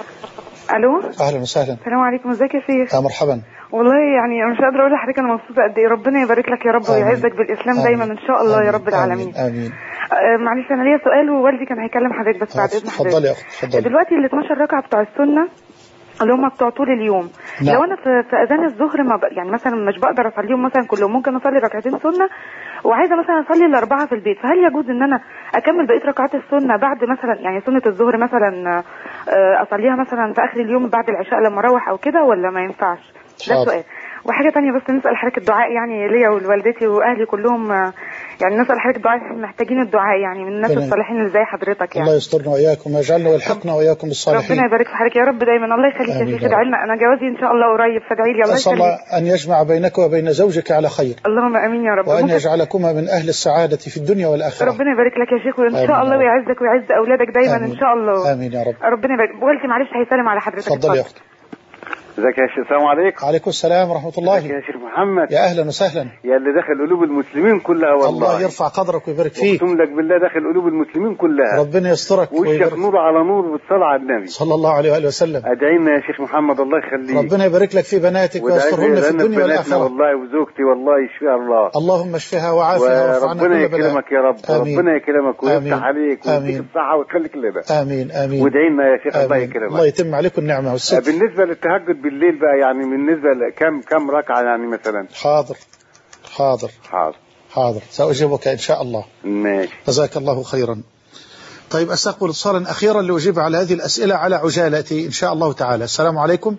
[SPEAKER 6] ألو.
[SPEAKER 1] أهلا وسهلا.
[SPEAKER 6] السلام عليكم. ازيك يا شيخ؟
[SPEAKER 1] يا مرحبا.
[SPEAKER 6] والله يعني انا مش قادره اقول لحضرتك انا مبسوطه قد ايه. ربنا يبارك لك يا رب ويعزك بالاسلام دايما ان شاء الله. آمين. يا رب العالمين.
[SPEAKER 1] امين, آمين.
[SPEAKER 6] آه معلش انا ليا سؤال ووالدي كان هيكلم حضرتك بس بعد اذن حضرتك.
[SPEAKER 1] اتفضلي يا اختي اتفضلي.
[SPEAKER 6] دلوقتي ال اتناشر ركعه بتوع السنه اللي هم بتوع طول اليوم، نعم. لو انا في, في اذان الظهر ما ب... يعني مثلا مش بقدر اصليهم مثلا كلهم، ممكن اصلي ركعتين سنه وعايزه مثلا اصلي الاربعه في البيت، فهل يجوز ان انا اكمل بقيه ركعات السنه بعد مثلا يعني سنه الظهر مثلا اصليها مثلا في اخر اليوم بعد العشاء لما اروح او كده، ولا ما ينفعش؟ ده سؤال. وحاجه تانية بس نسال حضرتك الدعاء يعني ليا ولوالدتي واهلي كلهم، يعني نسال حضرتك الدعاء، محتاجين الدعاء يعني من الناس الصالحين اللي زي حضرتك يعني.
[SPEAKER 1] الله يسترنا واياكم ويجعلنا ويلحقنا واياكم بالصالحين.
[SPEAKER 6] ربنا يبارك في حضرتك يا رب دايما. الله يخليك يا شيخ. ادعي لنا، انا جوازي ان شاء الله قريب فادعي لي. الله
[SPEAKER 1] يخليك. اسال الله ان يجمع بينك وبين زوجك على خير.
[SPEAKER 6] اللهم امين يا رب.
[SPEAKER 1] وان يجعلكما من اهل السعاده في الدنيا والاخره.
[SPEAKER 6] ربنا يبارك لك يا شيخ وان شاء الله ويعزك ويعز اولادك دايما
[SPEAKER 1] آمين.
[SPEAKER 6] ان شاء الله.
[SPEAKER 1] امين يا رب.
[SPEAKER 6] ربنا يبارك. والدي معلش هيسلم على حضرتك.
[SPEAKER 1] اتفضل يا اختي.
[SPEAKER 7] ازيك يا شيخ؟ السلام عليكم.
[SPEAKER 1] عليكم السلام ورحمة الله.
[SPEAKER 7] ازيك يا شيخ محمد؟
[SPEAKER 1] يا أهلا وسهلا.
[SPEAKER 7] يا اللي دخل قلوب المسلمين كلها والله.
[SPEAKER 1] الله يرفع قدرك ويبارك فيك.
[SPEAKER 7] اقسم لك بالله دخل قلوب المسلمين كلها.
[SPEAKER 1] ربنا يسترك
[SPEAKER 7] وشك نور على نور والصلاة على النبي
[SPEAKER 1] صلى الله عليه وآله وسلم.
[SPEAKER 7] ادعي لنا يا شيخ محمد الله يخليك.
[SPEAKER 1] ربنا يبارك لك في بناتك ويسترهن في الدنيا والآخرة.
[SPEAKER 7] والله وزوجتي والله يشفيها الله.
[SPEAKER 1] اللهم اشفها وعافها وارفع عنها كل بلاء.
[SPEAKER 7] ربنا يكرمك يا رب. آمين. ربنا يكرمك ويفتح عليك ويديك الصحة ويخليك لنا.
[SPEAKER 1] آمين آمين.
[SPEAKER 7] وادعي لنا يا شيخ الله يكرمك.
[SPEAKER 1] الله يتم عليكم النعمة والستر.
[SPEAKER 7] بالنسبة للتهجد بالليل بقى يعني بالنسبة كم كم ركعة يعني مثلا؟
[SPEAKER 1] حاضر حاضر
[SPEAKER 7] حاضر
[SPEAKER 1] حاضر سأجيبك إن شاء الله.
[SPEAKER 7] ماشي.
[SPEAKER 1] جزاك الله خيرا. طيب أستقبل اتصالا أخيرا لأجيب على هذه الأسئلة على عجالتي إن شاء الله تعالى. السلام عليكم.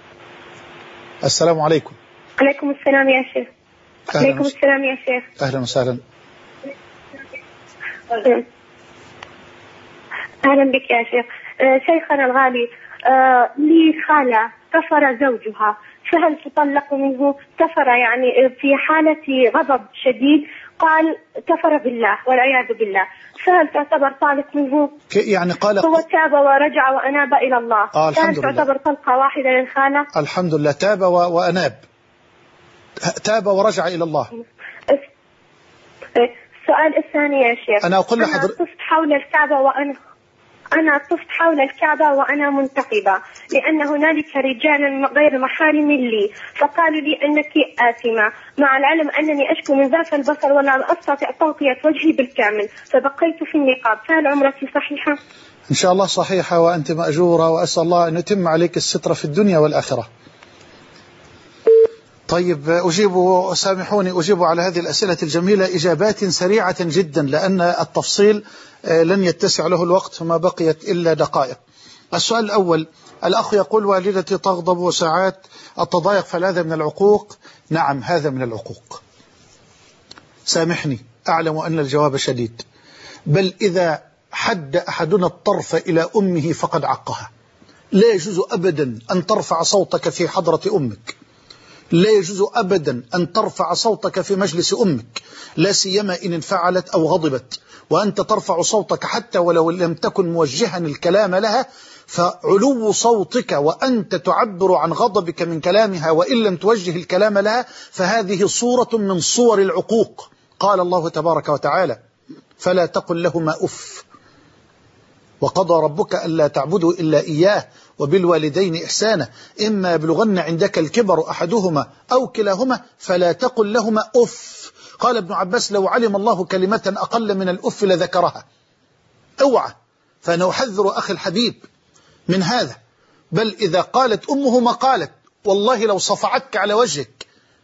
[SPEAKER 1] السلام عليكم.
[SPEAKER 5] عليكم السلام يا شيخ. عليكم السلام يا شيخ.
[SPEAKER 1] أهلا وسهلا.
[SPEAKER 5] أهلا بك يا شيخ. شيخنا الغالي، آه لي خالة كفر زوجها، فهل تطلق منه؟ كفر يعني في حالة غضب شديد، قال كفر بالله والعياذ بالله، فهل تعتبر طالق منه؟
[SPEAKER 1] يعني قال
[SPEAKER 5] هو تاب ورجع وأناب إلى الله.
[SPEAKER 1] آه الحمد لله.
[SPEAKER 5] فهل تعتبر طلقة واحدة للخالة؟
[SPEAKER 1] الحمد لله تاب وأناب، تاب ورجع إلى الله.
[SPEAKER 5] السؤال الثاني يا شيخ،
[SPEAKER 1] أنا أقول
[SPEAKER 5] لحضر... أنا طفت حول الكعبة وأنا أنا طفت حول الكعبة وأنا منتقبة، لأن هنالك رجالا غير محارم لي، فقالوا لي أنك آثمة، مع العلم أنني أشكو من ضعف البصر ولا أستطيع تغطية وجهي بالكامل، فبقيت في النقاب، فهل عمرتي صحيحة؟
[SPEAKER 1] إن شاء الله صحيحة وأنت مأجورة، وأسأل الله أن يتم عليك الستر في الدنيا والآخرة. طيب أجيب، سامحوني أجيب على هذه الأسئلة الجميلة إجابات سريعة جدا، لأن التفصيل لن يتسع له الوقت فما بقيت إلا دقائق. السؤال الأول، الأخ يقول والدتي تغضب وساعات التضايق، فهل هذا من العقوق؟ نعم هذا من العقوق. سامحني أعلم أن الجواب شديد، بل إذا حد أحدنا الطرف إلى أمه فقد عقها. لا يجوز أبدا أن ترفع صوتك في حضرة أمك، لا يجوز أبدا أن ترفع صوتك في مجلس أمك، لا سيما إن انفعلت أو غضبت، وأنت ترفع صوتك حتى ولو لم تكن موجها الكلام لها، فعلو صوتك وأنت تعبر عن غضبك من كلامها وإن لم توجه الكلام لها، فهذه صورة من صور العقوق. قال الله تبارك وتعالى فلا تقل لهما أف، وقضى ربك ألا تعبدوا إلا إياه وبالوالدين إحسانا، إما يبلغن عندك الكبر أحدهما أو كلاهما فلا تقل لهما أف. قال ابن عباس لو علم الله كلمة أقل من الأف لذكرها. اوعى، فأنا أحذر أخي الحبيب من هذا. بل إذا قالت أمه ما قالت، والله لو صفعتك على وجهك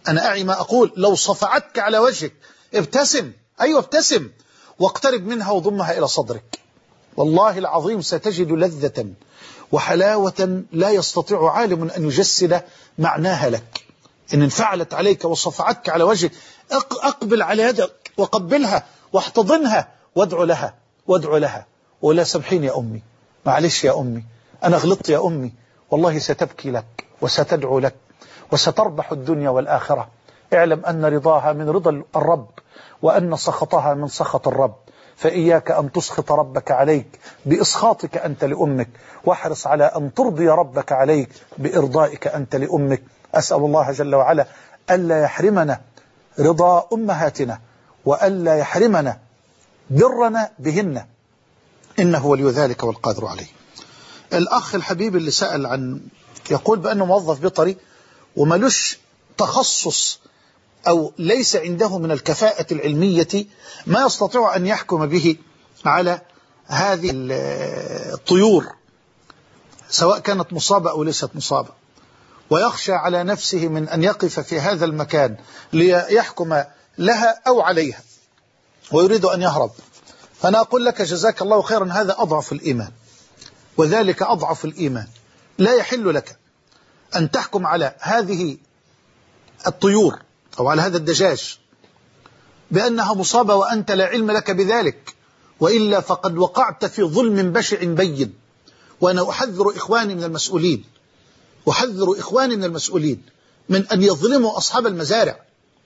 [SPEAKER 1] أنا أعي ما أقول. لو صفعتك على وجهك ابتسم، أيوة ابتسم، واقترب منها وضمها إلى صدرك، والله العظيم ستجد لذة وحلاوة لا يستطيع عالم أن يجسد معناها لك. إن انفعلت عليك وصفعتك على وجهك أقبل على يدك وقبلها واحتضنها وادعو لها وادعو لها ولا سامحيني يا أمي، معلش يا أمي، أنا غلطت يا أمي، والله ستبكي لك وستدعو لك وستربح الدنيا والآخرة. اعلم أن رضاها من رضا الرب وأن سخطها من سخط الرب، فإياك أن تسخط ربك عليك بإسخاطك أنت لأمك، واحرص على أن ترضي ربك عليك بإرضائك أنت لأمك. أسأل الله جل وعلا ألا يحرمنا رضا أمهاتنا وألا يحرمنا برنا بهن، إنه ولي ذلك والقادر عليه. الأخ الحبيب اللي سأل عن، يقول بأنه موظف بيطري وملوش تخصص أو ليس عنده من الكفاءة العلمية ما يستطيع أن يحكم به على هذه الطيور سواء كانت مصابة أو ليست مصابة، ويخشى على نفسه من أن يقف في هذا المكان ليحكم لها أو عليها ويريد أن يهرب. فأنا أقول لك جزاك الله خيرا، هذا أضعف الإيمان، وذلك أضعف الإيمان. لا يحل لك أن تحكم على هذه الطيور أو على هذا الدجاج بأنها مصابة وأنت لا علم لك بذلك، وإلا فقد وقعت في ظلم بشع بين. وأنا أحذر إخواني من المسؤولين أحذر إخواني من المسؤولين من أن يظلموا أصحاب المزارع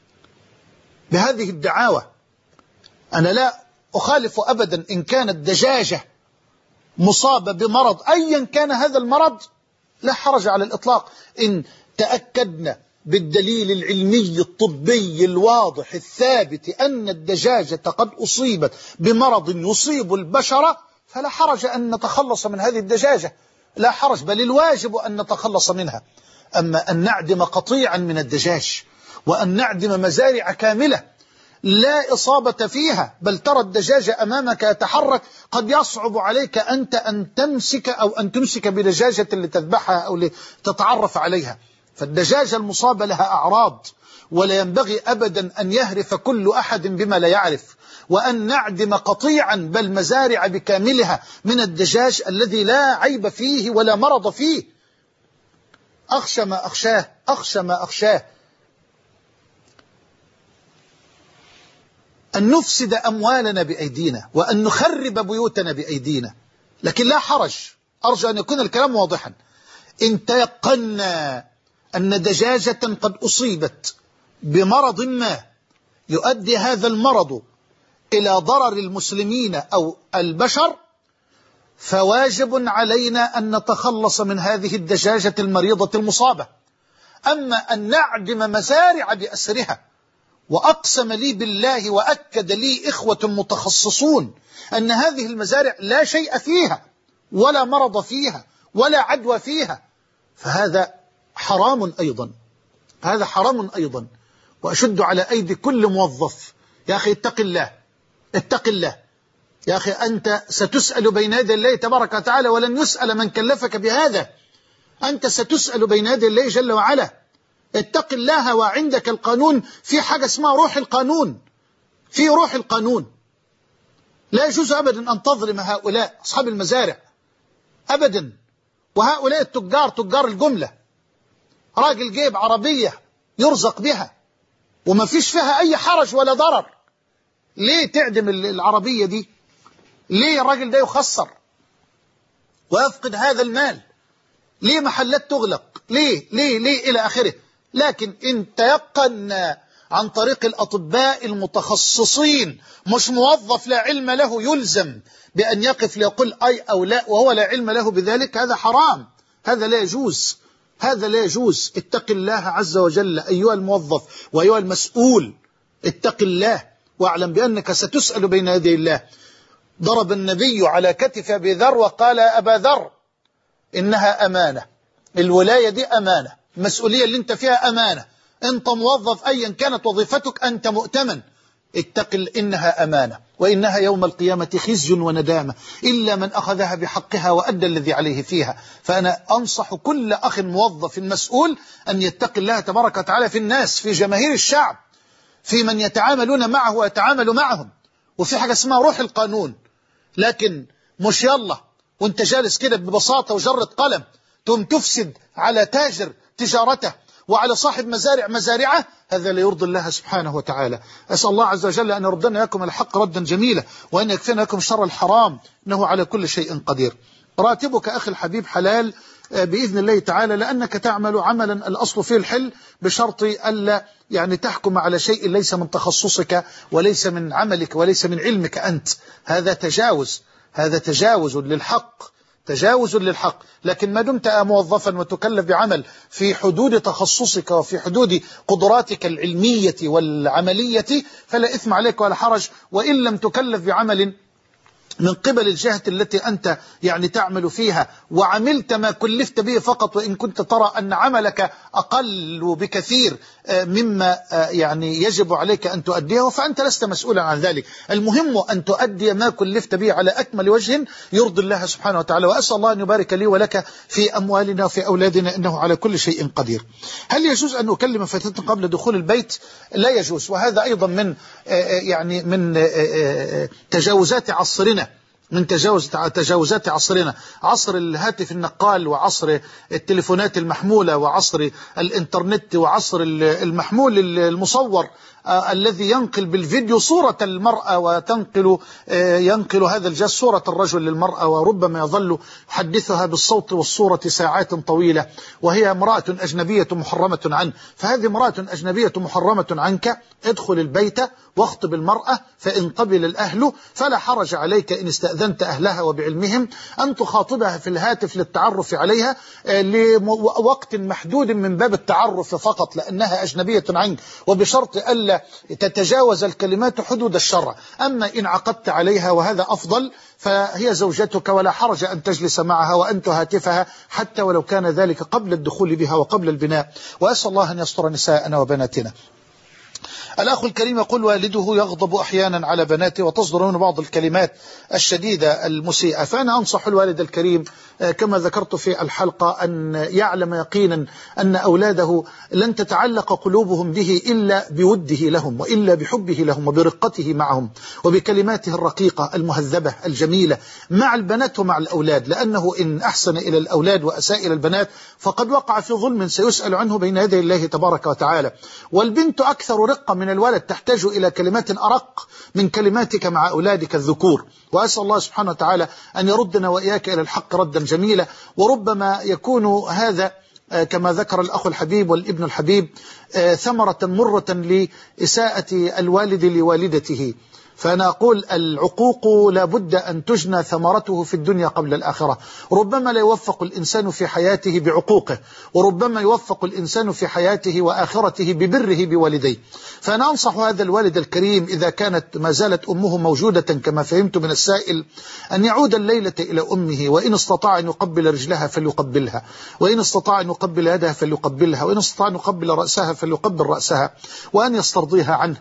[SPEAKER 1] بهذه الدعاوى. أنا لا أخالف أبدا إن كانت دجاجة مصابة بمرض أيا كان هذا المرض، لا حرج على الإطلاق إن تأكدنا بالدليل العلمي الطبي الواضح الثابت أن الدجاجة قد أصيبت بمرض يصيب البشرة، فلا حرج أن نتخلص من هذه الدجاجة، لا حرج، بل الواجب أن نتخلص منها. أما أن نعدم قطيعا من الدجاج وأن نعدم مزارع كاملة لا إصابة فيها، بل ترى الدجاج أمامك يتحرك، قد يصعب عليك أنت أن تمسك أو أن تمسك بدجاجة لتذبحها أو لتتعرف عليها. فالدجاجة المصابة لها أعراض، ولا ينبغي أبدا أن يهرف كل أحد بما لا يعرف، وأن نعدم قطيعا بل مزارع بكاملها من الدجاج الذي لا عيب فيه ولا مرض فيه. أخشى ما أخشاه أخشى ما أخشاه أن نفسد أموالنا بأيدينا وأن نخرب بيوتنا بأيدينا، لكن لا حرج. أرجو أن يكون الكلام واضحا. إن تيقنا أن دجاجة قد أصيبت بمرض ما يؤدي هذا المرض إلى ضرر المسلمين أو البشر، فواجب علينا أن نتخلص من هذه الدجاجة المريضة المصابة. أما أن نعدم مزارع بأسرها، وأقسم لي بالله وأكد لي إخوة متخصصون أن هذه المزارع لا شيء فيها ولا مرض فيها ولا عدوى فيها، فهذا حرام أيضا، هذا حرام أيضا. وأشد على أيدي كل موظف، يا أخي اتق الله اتق الله يا أخي، أنت ستسأل بين يدي الله تبارك وتعالى، ولن يسأل من كلفك بهذا. أنت ستسأل بين يدي الله جل وعلا. اتق الله وعندك القانون. في حاجة اسمها روح القانون، في روح القانون. لا يجوز أبدا أن تظلم هؤلاء أصحاب المزارع أبدا. وهؤلاء التجار، تجار الجملة، راجل جيب عربية يرزق بها وما فيش فيها أي حرج ولا ضرر، ليه تعدم العربية دي؟ ليه الراجل ده يخسر ويفقد هذا المال؟ ليه محلات تغلق؟ ليه ليه ليه إلى آخره. لكن إن تيقن عن طريق الأطباء المتخصصين، مش موظف لا علم له يلزم بأن يقف ليقول أي أو لا وهو لا علم له بذلك، هذا حرام، هذا لا يجوز، هذا لا يجوز. اتق الله عز وجل أيها الموظف وأيها المسؤول، اتق الله واعلم بأنك ستسأل بين يدي الله. ضرب النبي على كتف أبي ذر وقال أبا ذر إنها أمانة، الولاية دي أمانة، المسؤولية اللي انت فيها أمانة، انت موظف أيا كانت وظيفتك أنت مؤتمن. اتقل إنها أمانة وإنها يوم القيامة خزي وندامة إلا من أخذها بحقها وأدى الذي عليه فيها. فأنا أنصح كل أخ موظف مسؤول أن يتقي الله تبارك وتعالى في الناس، في جماهير الشعب، في من يتعاملون معه ويتعامل معهم. وفي حاجة اسمها روح القانون، لكن مش يلا وانت جالس كده ببساطة وجرة قلم تقوم تفسد على تاجر تجارته وعلى صاحب مزارع مزارعه. هذا لا يرضي الله سبحانه وتعالى. أسأل الله عز وجل أن يردنا لكم الحق ردا جميلا وأن يكفينا لكم شر الحرام، إنه على كل شيء قدير. راتبك أخي الحبيب حلال بإذن الله تعالى، لأنك تعمل عملا الأصل فيه الحل بشرط ألا يعني تحكم على شيء ليس من تخصصك وليس من عملك وليس من علمك أنت. هذا تجاوز، هذا تجاوز للحق، تجاوز للحق. لكن ما دمت موظفا وتكلف بعمل في حدود تخصصك وفي حدود قدراتك العلمية والعملية فلا إثم عليك ولا حرج. وإن لم تكلف بعمل من قبل الجهة التي أنت يعني تعمل فيها وعملت ما كلفت به فقط، وإن كنت ترى أن عملك أقل بكثير مما يعني يجب عليك أن تؤديه، فأنت لست مسؤولا عن ذلك. المهم أن تؤدي ما كلفت به على أكمل وجه يرضي الله سبحانه وتعالى. وأسأل الله أن يبارك لي ولك في أموالنا وفي أولادنا، إنه على كل شيء قدير. هل يجوز أن أكلم فتاة قبل دخول البيت؟ لا يجوز، وهذا أيضا من يعني من تجاوزات عصرنا، من تجاوز تجاوزات عصرنا، عصر الهاتف النقال وعصر التليفونات المحمولة وعصر الإنترنت وعصر المحمول المصور آه الذي ينقل بالفيديو صورة المرأة وتنقل آه ينقل هذا الجهاز صورة الرجل للمرأة، وربما يظل يحدثها بالصوت والصورة ساعات طويلة وهي امرأة أجنبية محرمة عنه. فهذه امرأة أجنبية محرمة عنك، ادخل البيت واخطب المرأة، فإن قبل الأهل فلا حرج عليك إن استأذنت أهلها وبعلمهم أن تخاطبها في الهاتف للتعرف عليها آه لوقت محدود من باب التعرف فقط، لأنها أجنبية عنك، وبشرط ألا تتجاوز الكلمات حدود الشرع. أما إن عقدت عليها وهذا أفضل فهي زوجتك ولا حرج أن تجلس معها وأن تهاتفها حتى ولو كان ذلك قبل الدخول بها وقبل البناء. وأسأل الله أن يستر نساءنا وبناتنا. الأخ الكريم يقول والده يغضب أحيانا على بناته وتصدر منه بعض الكلمات الشديدة المسيئة، فأنا أنصح الوالد الكريم كما ذكرت في الحلقة أن يعلم يقينا أن أولاده لن تتعلق قلوبهم به إلا بوده لهم وإلا بحبه لهم وبرقته معهم وبكلماته الرقيقة المهذبة الجميلة مع البنات ومع الأولاد، لأنه إن أحسن إلى الأولاد وأساء إلى البنات فقد وقع في ظلم سيسأل عنه بين يدي الله تبارك وتعالى. والبنت أكثر رقة من الولد، تحتاج إلى كلمات أرق من كلماتك مع أولادك الذكور. وأسأل الله سبحانه وتعالى أن يردنا وإياك إلى الحق ردا جميلا. وربما يكون هذا كما ذكر الأخ الحبيب والابن الحبيب ثمرة مرة لإساءة الوالد لوالدته، فأنا أقول العقوق لا بد أن تجنى ثمرته في الدنيا قبل الآخرة. ربما لا يوفق الإنسان في حياته بعقوقه، وربما يوفق الإنسان في حياته وآخرته ببره بوالديه. فأنا أنصح هذا الوالد الكريم إذا كانت ما زالت أمه موجودة كما فهمت من السائل أن يعود الليلة إلى أمه، وإن استطاع أن يقبل رجلها فليقبلها، وإن استطاع أن يقبل يدها فليقبلها، وإن استطاع أن يقبل رأسها فليقبل رأسها، وأن يسترضيها عنه.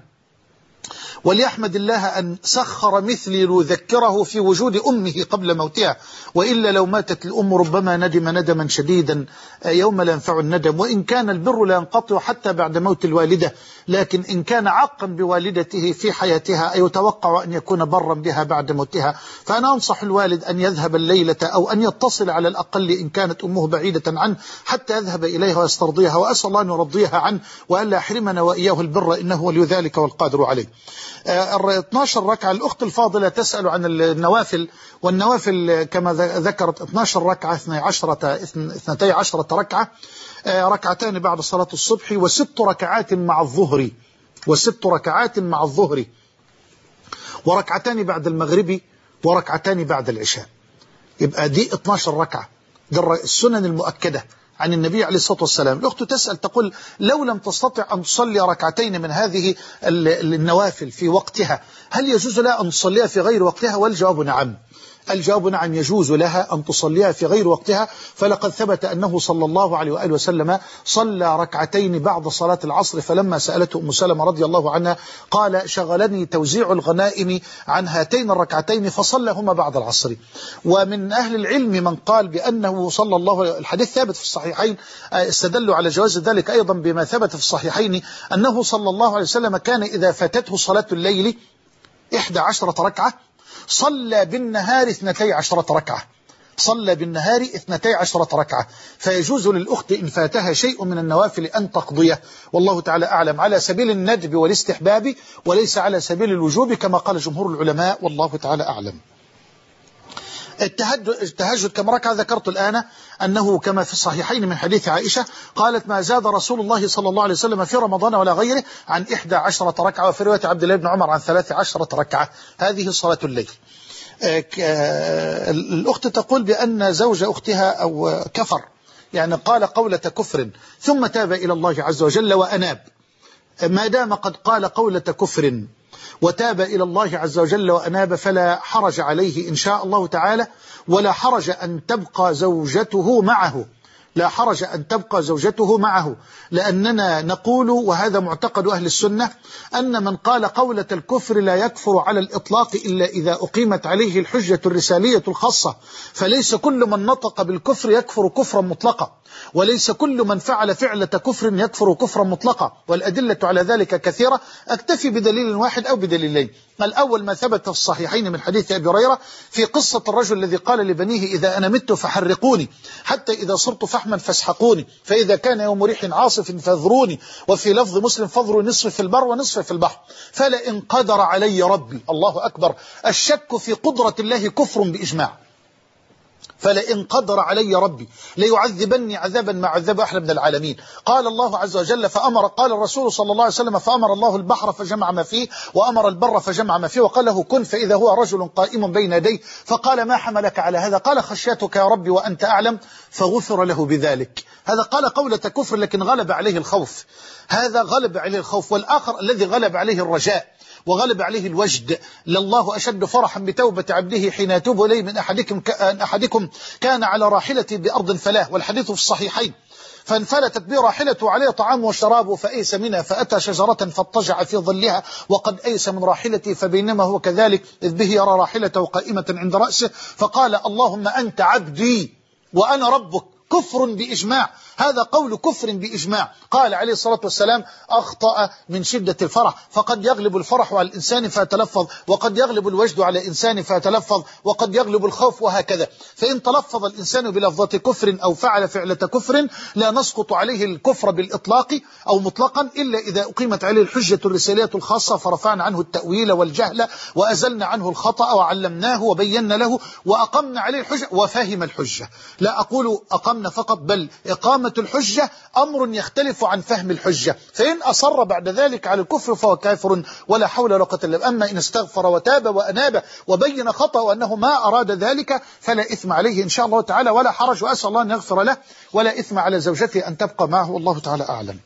[SPEAKER 1] وليحمد الله أن سخر مثلي ليذكره في وجود أمه قبل موتها، وإلا لو ماتت الأم ربما ندم ندما شديدا يوم لا ينفع الندم. وإن كان البر لا ينقطع حتى بعد موت الوالدة، لكن إن كان عاقا بوالدته في حياتها يتوقع أن يكون برا بها بعد موتها. فأنا أنصح الوالد أن يذهب الليلة أو أن يتصل على الأقل إن كانت أمه بعيدة عنه حتى يذهب إليها ويسترضيها، وأسأل الله أن يرضيها عنه وألا يحرمنا وإياه البر إنه ولي ذلك والقادر عليه. اثنتا عشرة ركعة. الأخت الفاضلة تسأل عن النوافل، والنوافل كما ذكرت اثنتا عشرة ركعة اثنتي عشرة ركعة، ركعتان بعد صلاة الصبح وست ركعات مع الظهر وست ركعات مع الظهر وركعتان بعد المغرب وركعتان بعد العشاء. يبقى دي اثنتا عشرة ركعة، دي السنن المؤكدة عن النبي عليه الصلاة والسلام. الأخت تسأل تقول لو لم تستطع أن تصلي ركعتين من هذه النوافل في وقتها هل يجوز لها أن تصليها في غير وقتها؟ والجواب نعم. الجواب نعم، يجوز لها أن تصليها في غير وقتها، فلقد ثبت أنه صلى الله عليه وآله وسلم صلى ركعتين بعد صلاة العصر، فلما سألته أم سلمة رضي الله عنها قال شغلني توزيع الغنائم عن هاتين الركعتين فصلىهما بعد العصر. ومن أهل العلم من قال بأنه صلى الله عليه، الحديث ثابت في الصحيحين، استدلوا على جواز ذلك أيضا بما ثبت في الصحيحين أنه صلى الله عليه وسلم كان إذا فاتته صلاة الليل إحدى عشرة ركعة صلى بالنهار اثنتي عشرة ركعة، صلى بالنهار اثنتي عشرة ركعة، فيجوز للأخت إن فاتها شيء من النوافل أن تقضيه، والله تعالى أعلم، على سبيل الندب والاستحباب وليس على سبيل الوجوب كما قال جمهور العلماء، والله تعالى أعلم. التهجد كم ركعة ذكرت الآن أنه كما في الصحيحين من حديث عائشة قالت ما زاد رسول الله صلى الله عليه وسلم في رمضان ولا غيره عن إحدى عشرة ركعة، وفي رواية عبد الله بن عمر عن ثلاث عشرة ركعة. هذه صلاة الليل. الأخت تقول بأن زوج أختها أو كفر، يعني قال قولة كفر ثم تاب إلى الله عز وجل وأناب، ما دام قد قال قولة كفر وتاب إلى الله عز وجل وأناب فلا حرج عليه إن شاء الله تعالى، ولا حرج أن تبقى زوجته معه، لا حرج أن تبقى زوجته معه، لأننا نقول وهذا معتقد أهل السنة أن من قال قولة الكفر لا يكفر على الإطلاق إلا إذا أقيمت عليه الحجة الرسالية الخاصة، فليس كل من نطق بالكفر يكفر كفرا مطلقا، وليس كل من فعل فعلة كفر يكفر كفرا مطلقا، والأدلة على ذلك كثيرة، أكتفي بدليل واحد أو بدليلين. الأول ما ثبت في الصحيحين من حديث أبي هريرة في قصة الرجل الذي قال لبنيه إذا أنا مت فحرقوني حتى إذا صرت فحما فاسحقوني، فإذا كان يوم ريح عاصف فاذروني، وفي لفظ مسلم فاذروا نصف في البر ونصف في البحر، فلئن قدر علي ربي، الله أكبر، الشك في قدرة الله كفر بإجماع، فلئن قدر علي ربي ليعذبني عذابا ما عذب أحد من العالمين. قال الله عز وجل فأمر، قال الرسول صلى الله عليه وسلم فأمر الله البحر فجمع ما فيه، وأمر البر فجمع ما فيه، وقال له كن، فإذا هو رجل قائم بين يديه، فقال ما حملك على هذا؟ قال خشيتك يا ربي وأنت أعلم، فغفر له بذلك. هذا قال قولة كفر لكن غلب عليه الخوف، هذا غلب عليه الخوف. والآخر الذي غلب عليه الرجاء وغلب عليه الوجد، لله أشد فرحا بتوبة عبده حين يتوب إليه من أحدكم, أن أحدكم كان على راحلته بأرض فلاه، والحديث في الصحيحين، فانفلتت به راحلته عليه طعام وشراب فأيس منها، فأتى شجرة فاضطجع في ظلها وقد أيس من راحلته، فبينما هو كذلك إذ به يرى راحلته قائمة عند رأسه، فقال اللهم أنت عبدي وأنا ربك، كفر بإجماع، هذا قول كفر بإجماع. قال عليه الصلاة والسلام أخطأ من شدة الفرح، فقد يغلب الفرح على الإنسان فيتلفظ، وقد يغلب الوجد على الإنسان فيتلفظ، وقد يغلب الخوف، وهكذا. فإن تلفظ الإنسان بلفظة كفر أو فعل فعلة كفر لا نسقط عليه الكفر بالإطلاق أو مطلقا إلا إذا أقيمت عليه الحجة الرسالية الخاصة، فرفعنا عنه التأويل والجهل وأزلنا عنه الخطأ وعلمناه وبينا له وأقمنا عليه الحجة وفهم الحجة. لا أقول أقمنا فقط، بل إقامة الحجة أمر يختلف عن فهم الحجة، فإن أصر بعد ذلك على الكفر فهو كافر ولا حول ولا قوة إلا بالله. أما إن استغفر وتاب وأناب وبين خطأ وأنه ما أراد ذلك فلا إثم عليه إن شاء الله تعالى ولا حرج، وأسأل الله أن يغفر له، ولا إثم على زوجته أن تبقى معه، والله تعالى أعلم.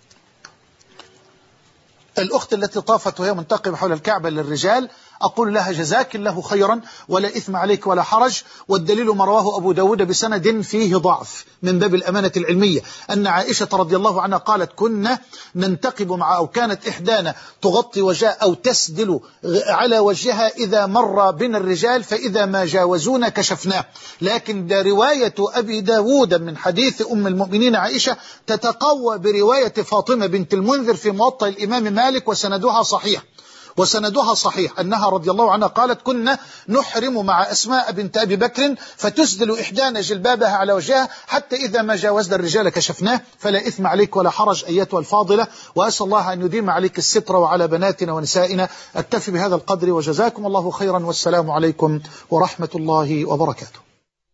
[SPEAKER 1] الأخت التي طافت وهي منتقبة حول الكعبة للرجال أقول لها جزاك الله خيرا ولا إثم عليك ولا حرج، والدليل ما رواه أبو داود بسند فيه ضعف من باب الأمانة العلمية أن عائشة رضي الله عنها قالت كنا ننتقب مع أو كانت إحدانا تغطي وجهها أو تسدل على وجهها إذا مر بنا الرجال، فإذا ما جاوزونا كشفناه. لكن ده رواية أبي داود من حديث أم المؤمنين عائشة تتقوى برواية فاطمة بنت المنذر في موطأ الإمام مالك، وسندها صحيح وسندها صحيح أنها رضي الله عنها قالت كنا نحرم مع أسماء بنت أبي بكر فتسدل إحدانا جلبابها على وجهها حتى إذا ما جاوزنا الرجال كشفناه، فلا إثم عليك ولا حرج أيتها الفاضلة، وأسأل الله أن يديم عليك الستر وعلى بناتنا ونسائنا. أكتفي بهذا القدر وجزاكم الله خيرا، والسلام عليكم ورحمة الله وبركاته.